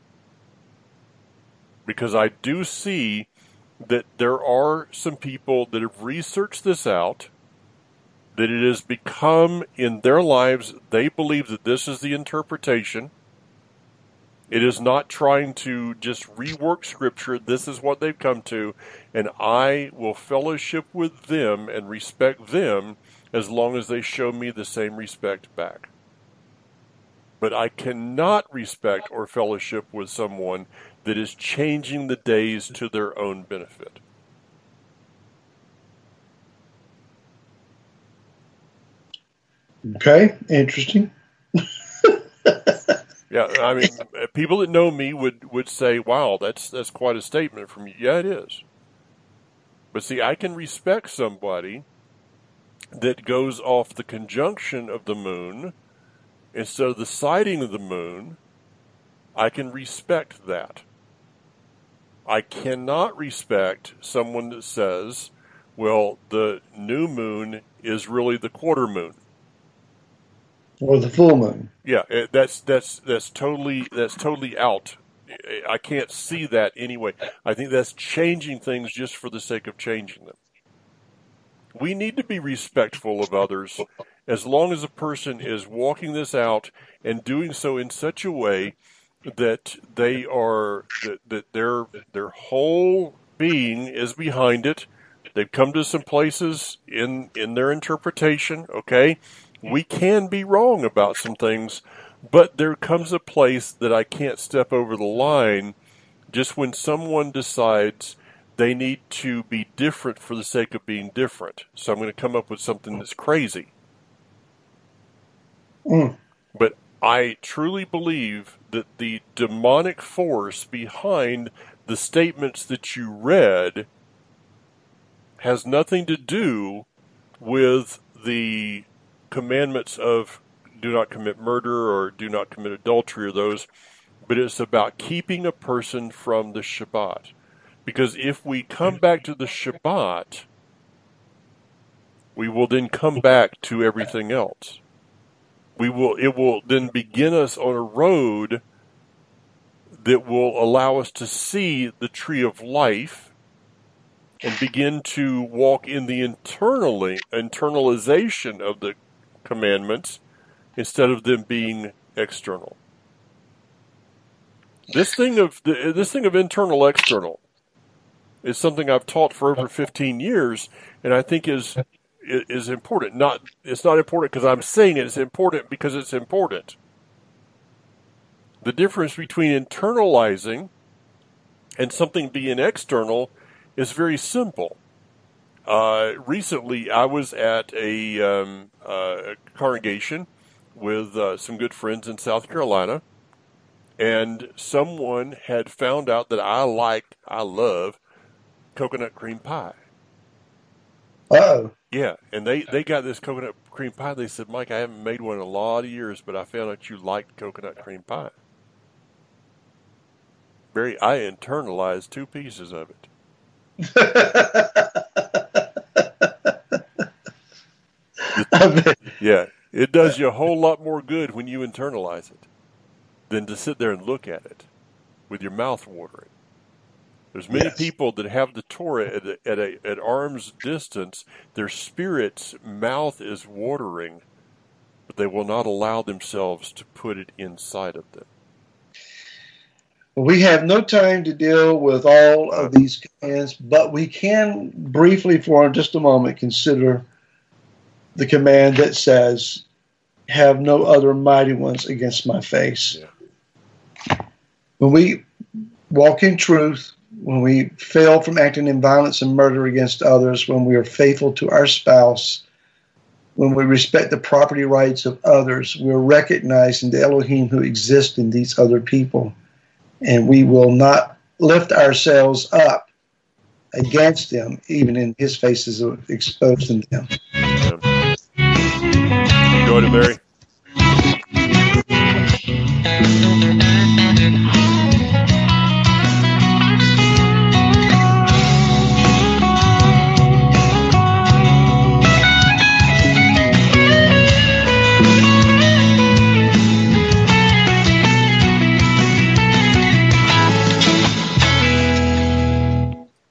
Because I do see that there are some people that have researched this out, that it has become in their lives, they believe that this is the interpretation. It is not trying to just rework Scripture. This is what they've come to, and I will fellowship with them and respect them as long as they show me the same respect back. But I cannot respect or fellowship with someone that is changing the days to their own benefit. Okay, interesting. Yeah, I mean, people that know me would say, wow, that's quite a statement from you. Yeah, it is. But see, I can respect somebody that goes off the conjunction of the moon instead of the sighting of the moon. I can respect that. I cannot respect someone that says, well, the new moon is really the quarter moon. Or the full moon. Yeah, that's totally out. I can't see that anyway. I think that's changing things just for the sake of changing them. We need to be respectful of others as long as a person is walking this out and doing so in such a way that they are that their whole being is behind it. They've come to some places in their interpretation, okay? We can be wrong about some things, but there comes a place that I can't step over the line just when someone decides they need to be different for the sake of being different. So I'm going to come up with something that's crazy. But I truly believe that the demonic force behind the statements that you read has nothing to do with the commandments of do not commit murder or do not commit adultery or those, but it's about keeping a person from the Shabbat. Because if we come back to the Shabbat, we will then come back to everything else. It will then begin us on a road that will allow us to see the tree of life and begin to walk in the internalization of the commandments instead of them being external. This thing of internal external is something I've taught for over 15 years, and I think is important. It's not important because I'm saying it. It's important because it's important. The difference between internalizing and something being external is very simple. Recently, I was at a congregation with some good friends in South Carolina, and someone had found out that I love coconut cream pie. Uh-oh. Yeah, and they got this coconut cream pie. They said, Mike, I haven't made one in a lot of years, but I found out you liked coconut cream pie. I internalized 2 pieces of it. Yeah, it does you a whole lot more good when you internalize it than to sit there and look at it with your mouth watering. There's many people that have the Torah at arm's distance. Their spirit's mouth is watering, but they will not allow themselves to put it inside of them. We have no time to deal with all of these commands, but we can briefly, for just a moment, consider the command that says, have no other mighty ones against my face. Yeah. When we walk in truth, when we fail from acting in violence and murder against others, when we are faithful to our spouse, when we respect the property rights of others, we're recognizing the Elohim who exists in these other people. And we will not lift ourselves up against them, even in his faces exposing them. Enjoyed it, Mary.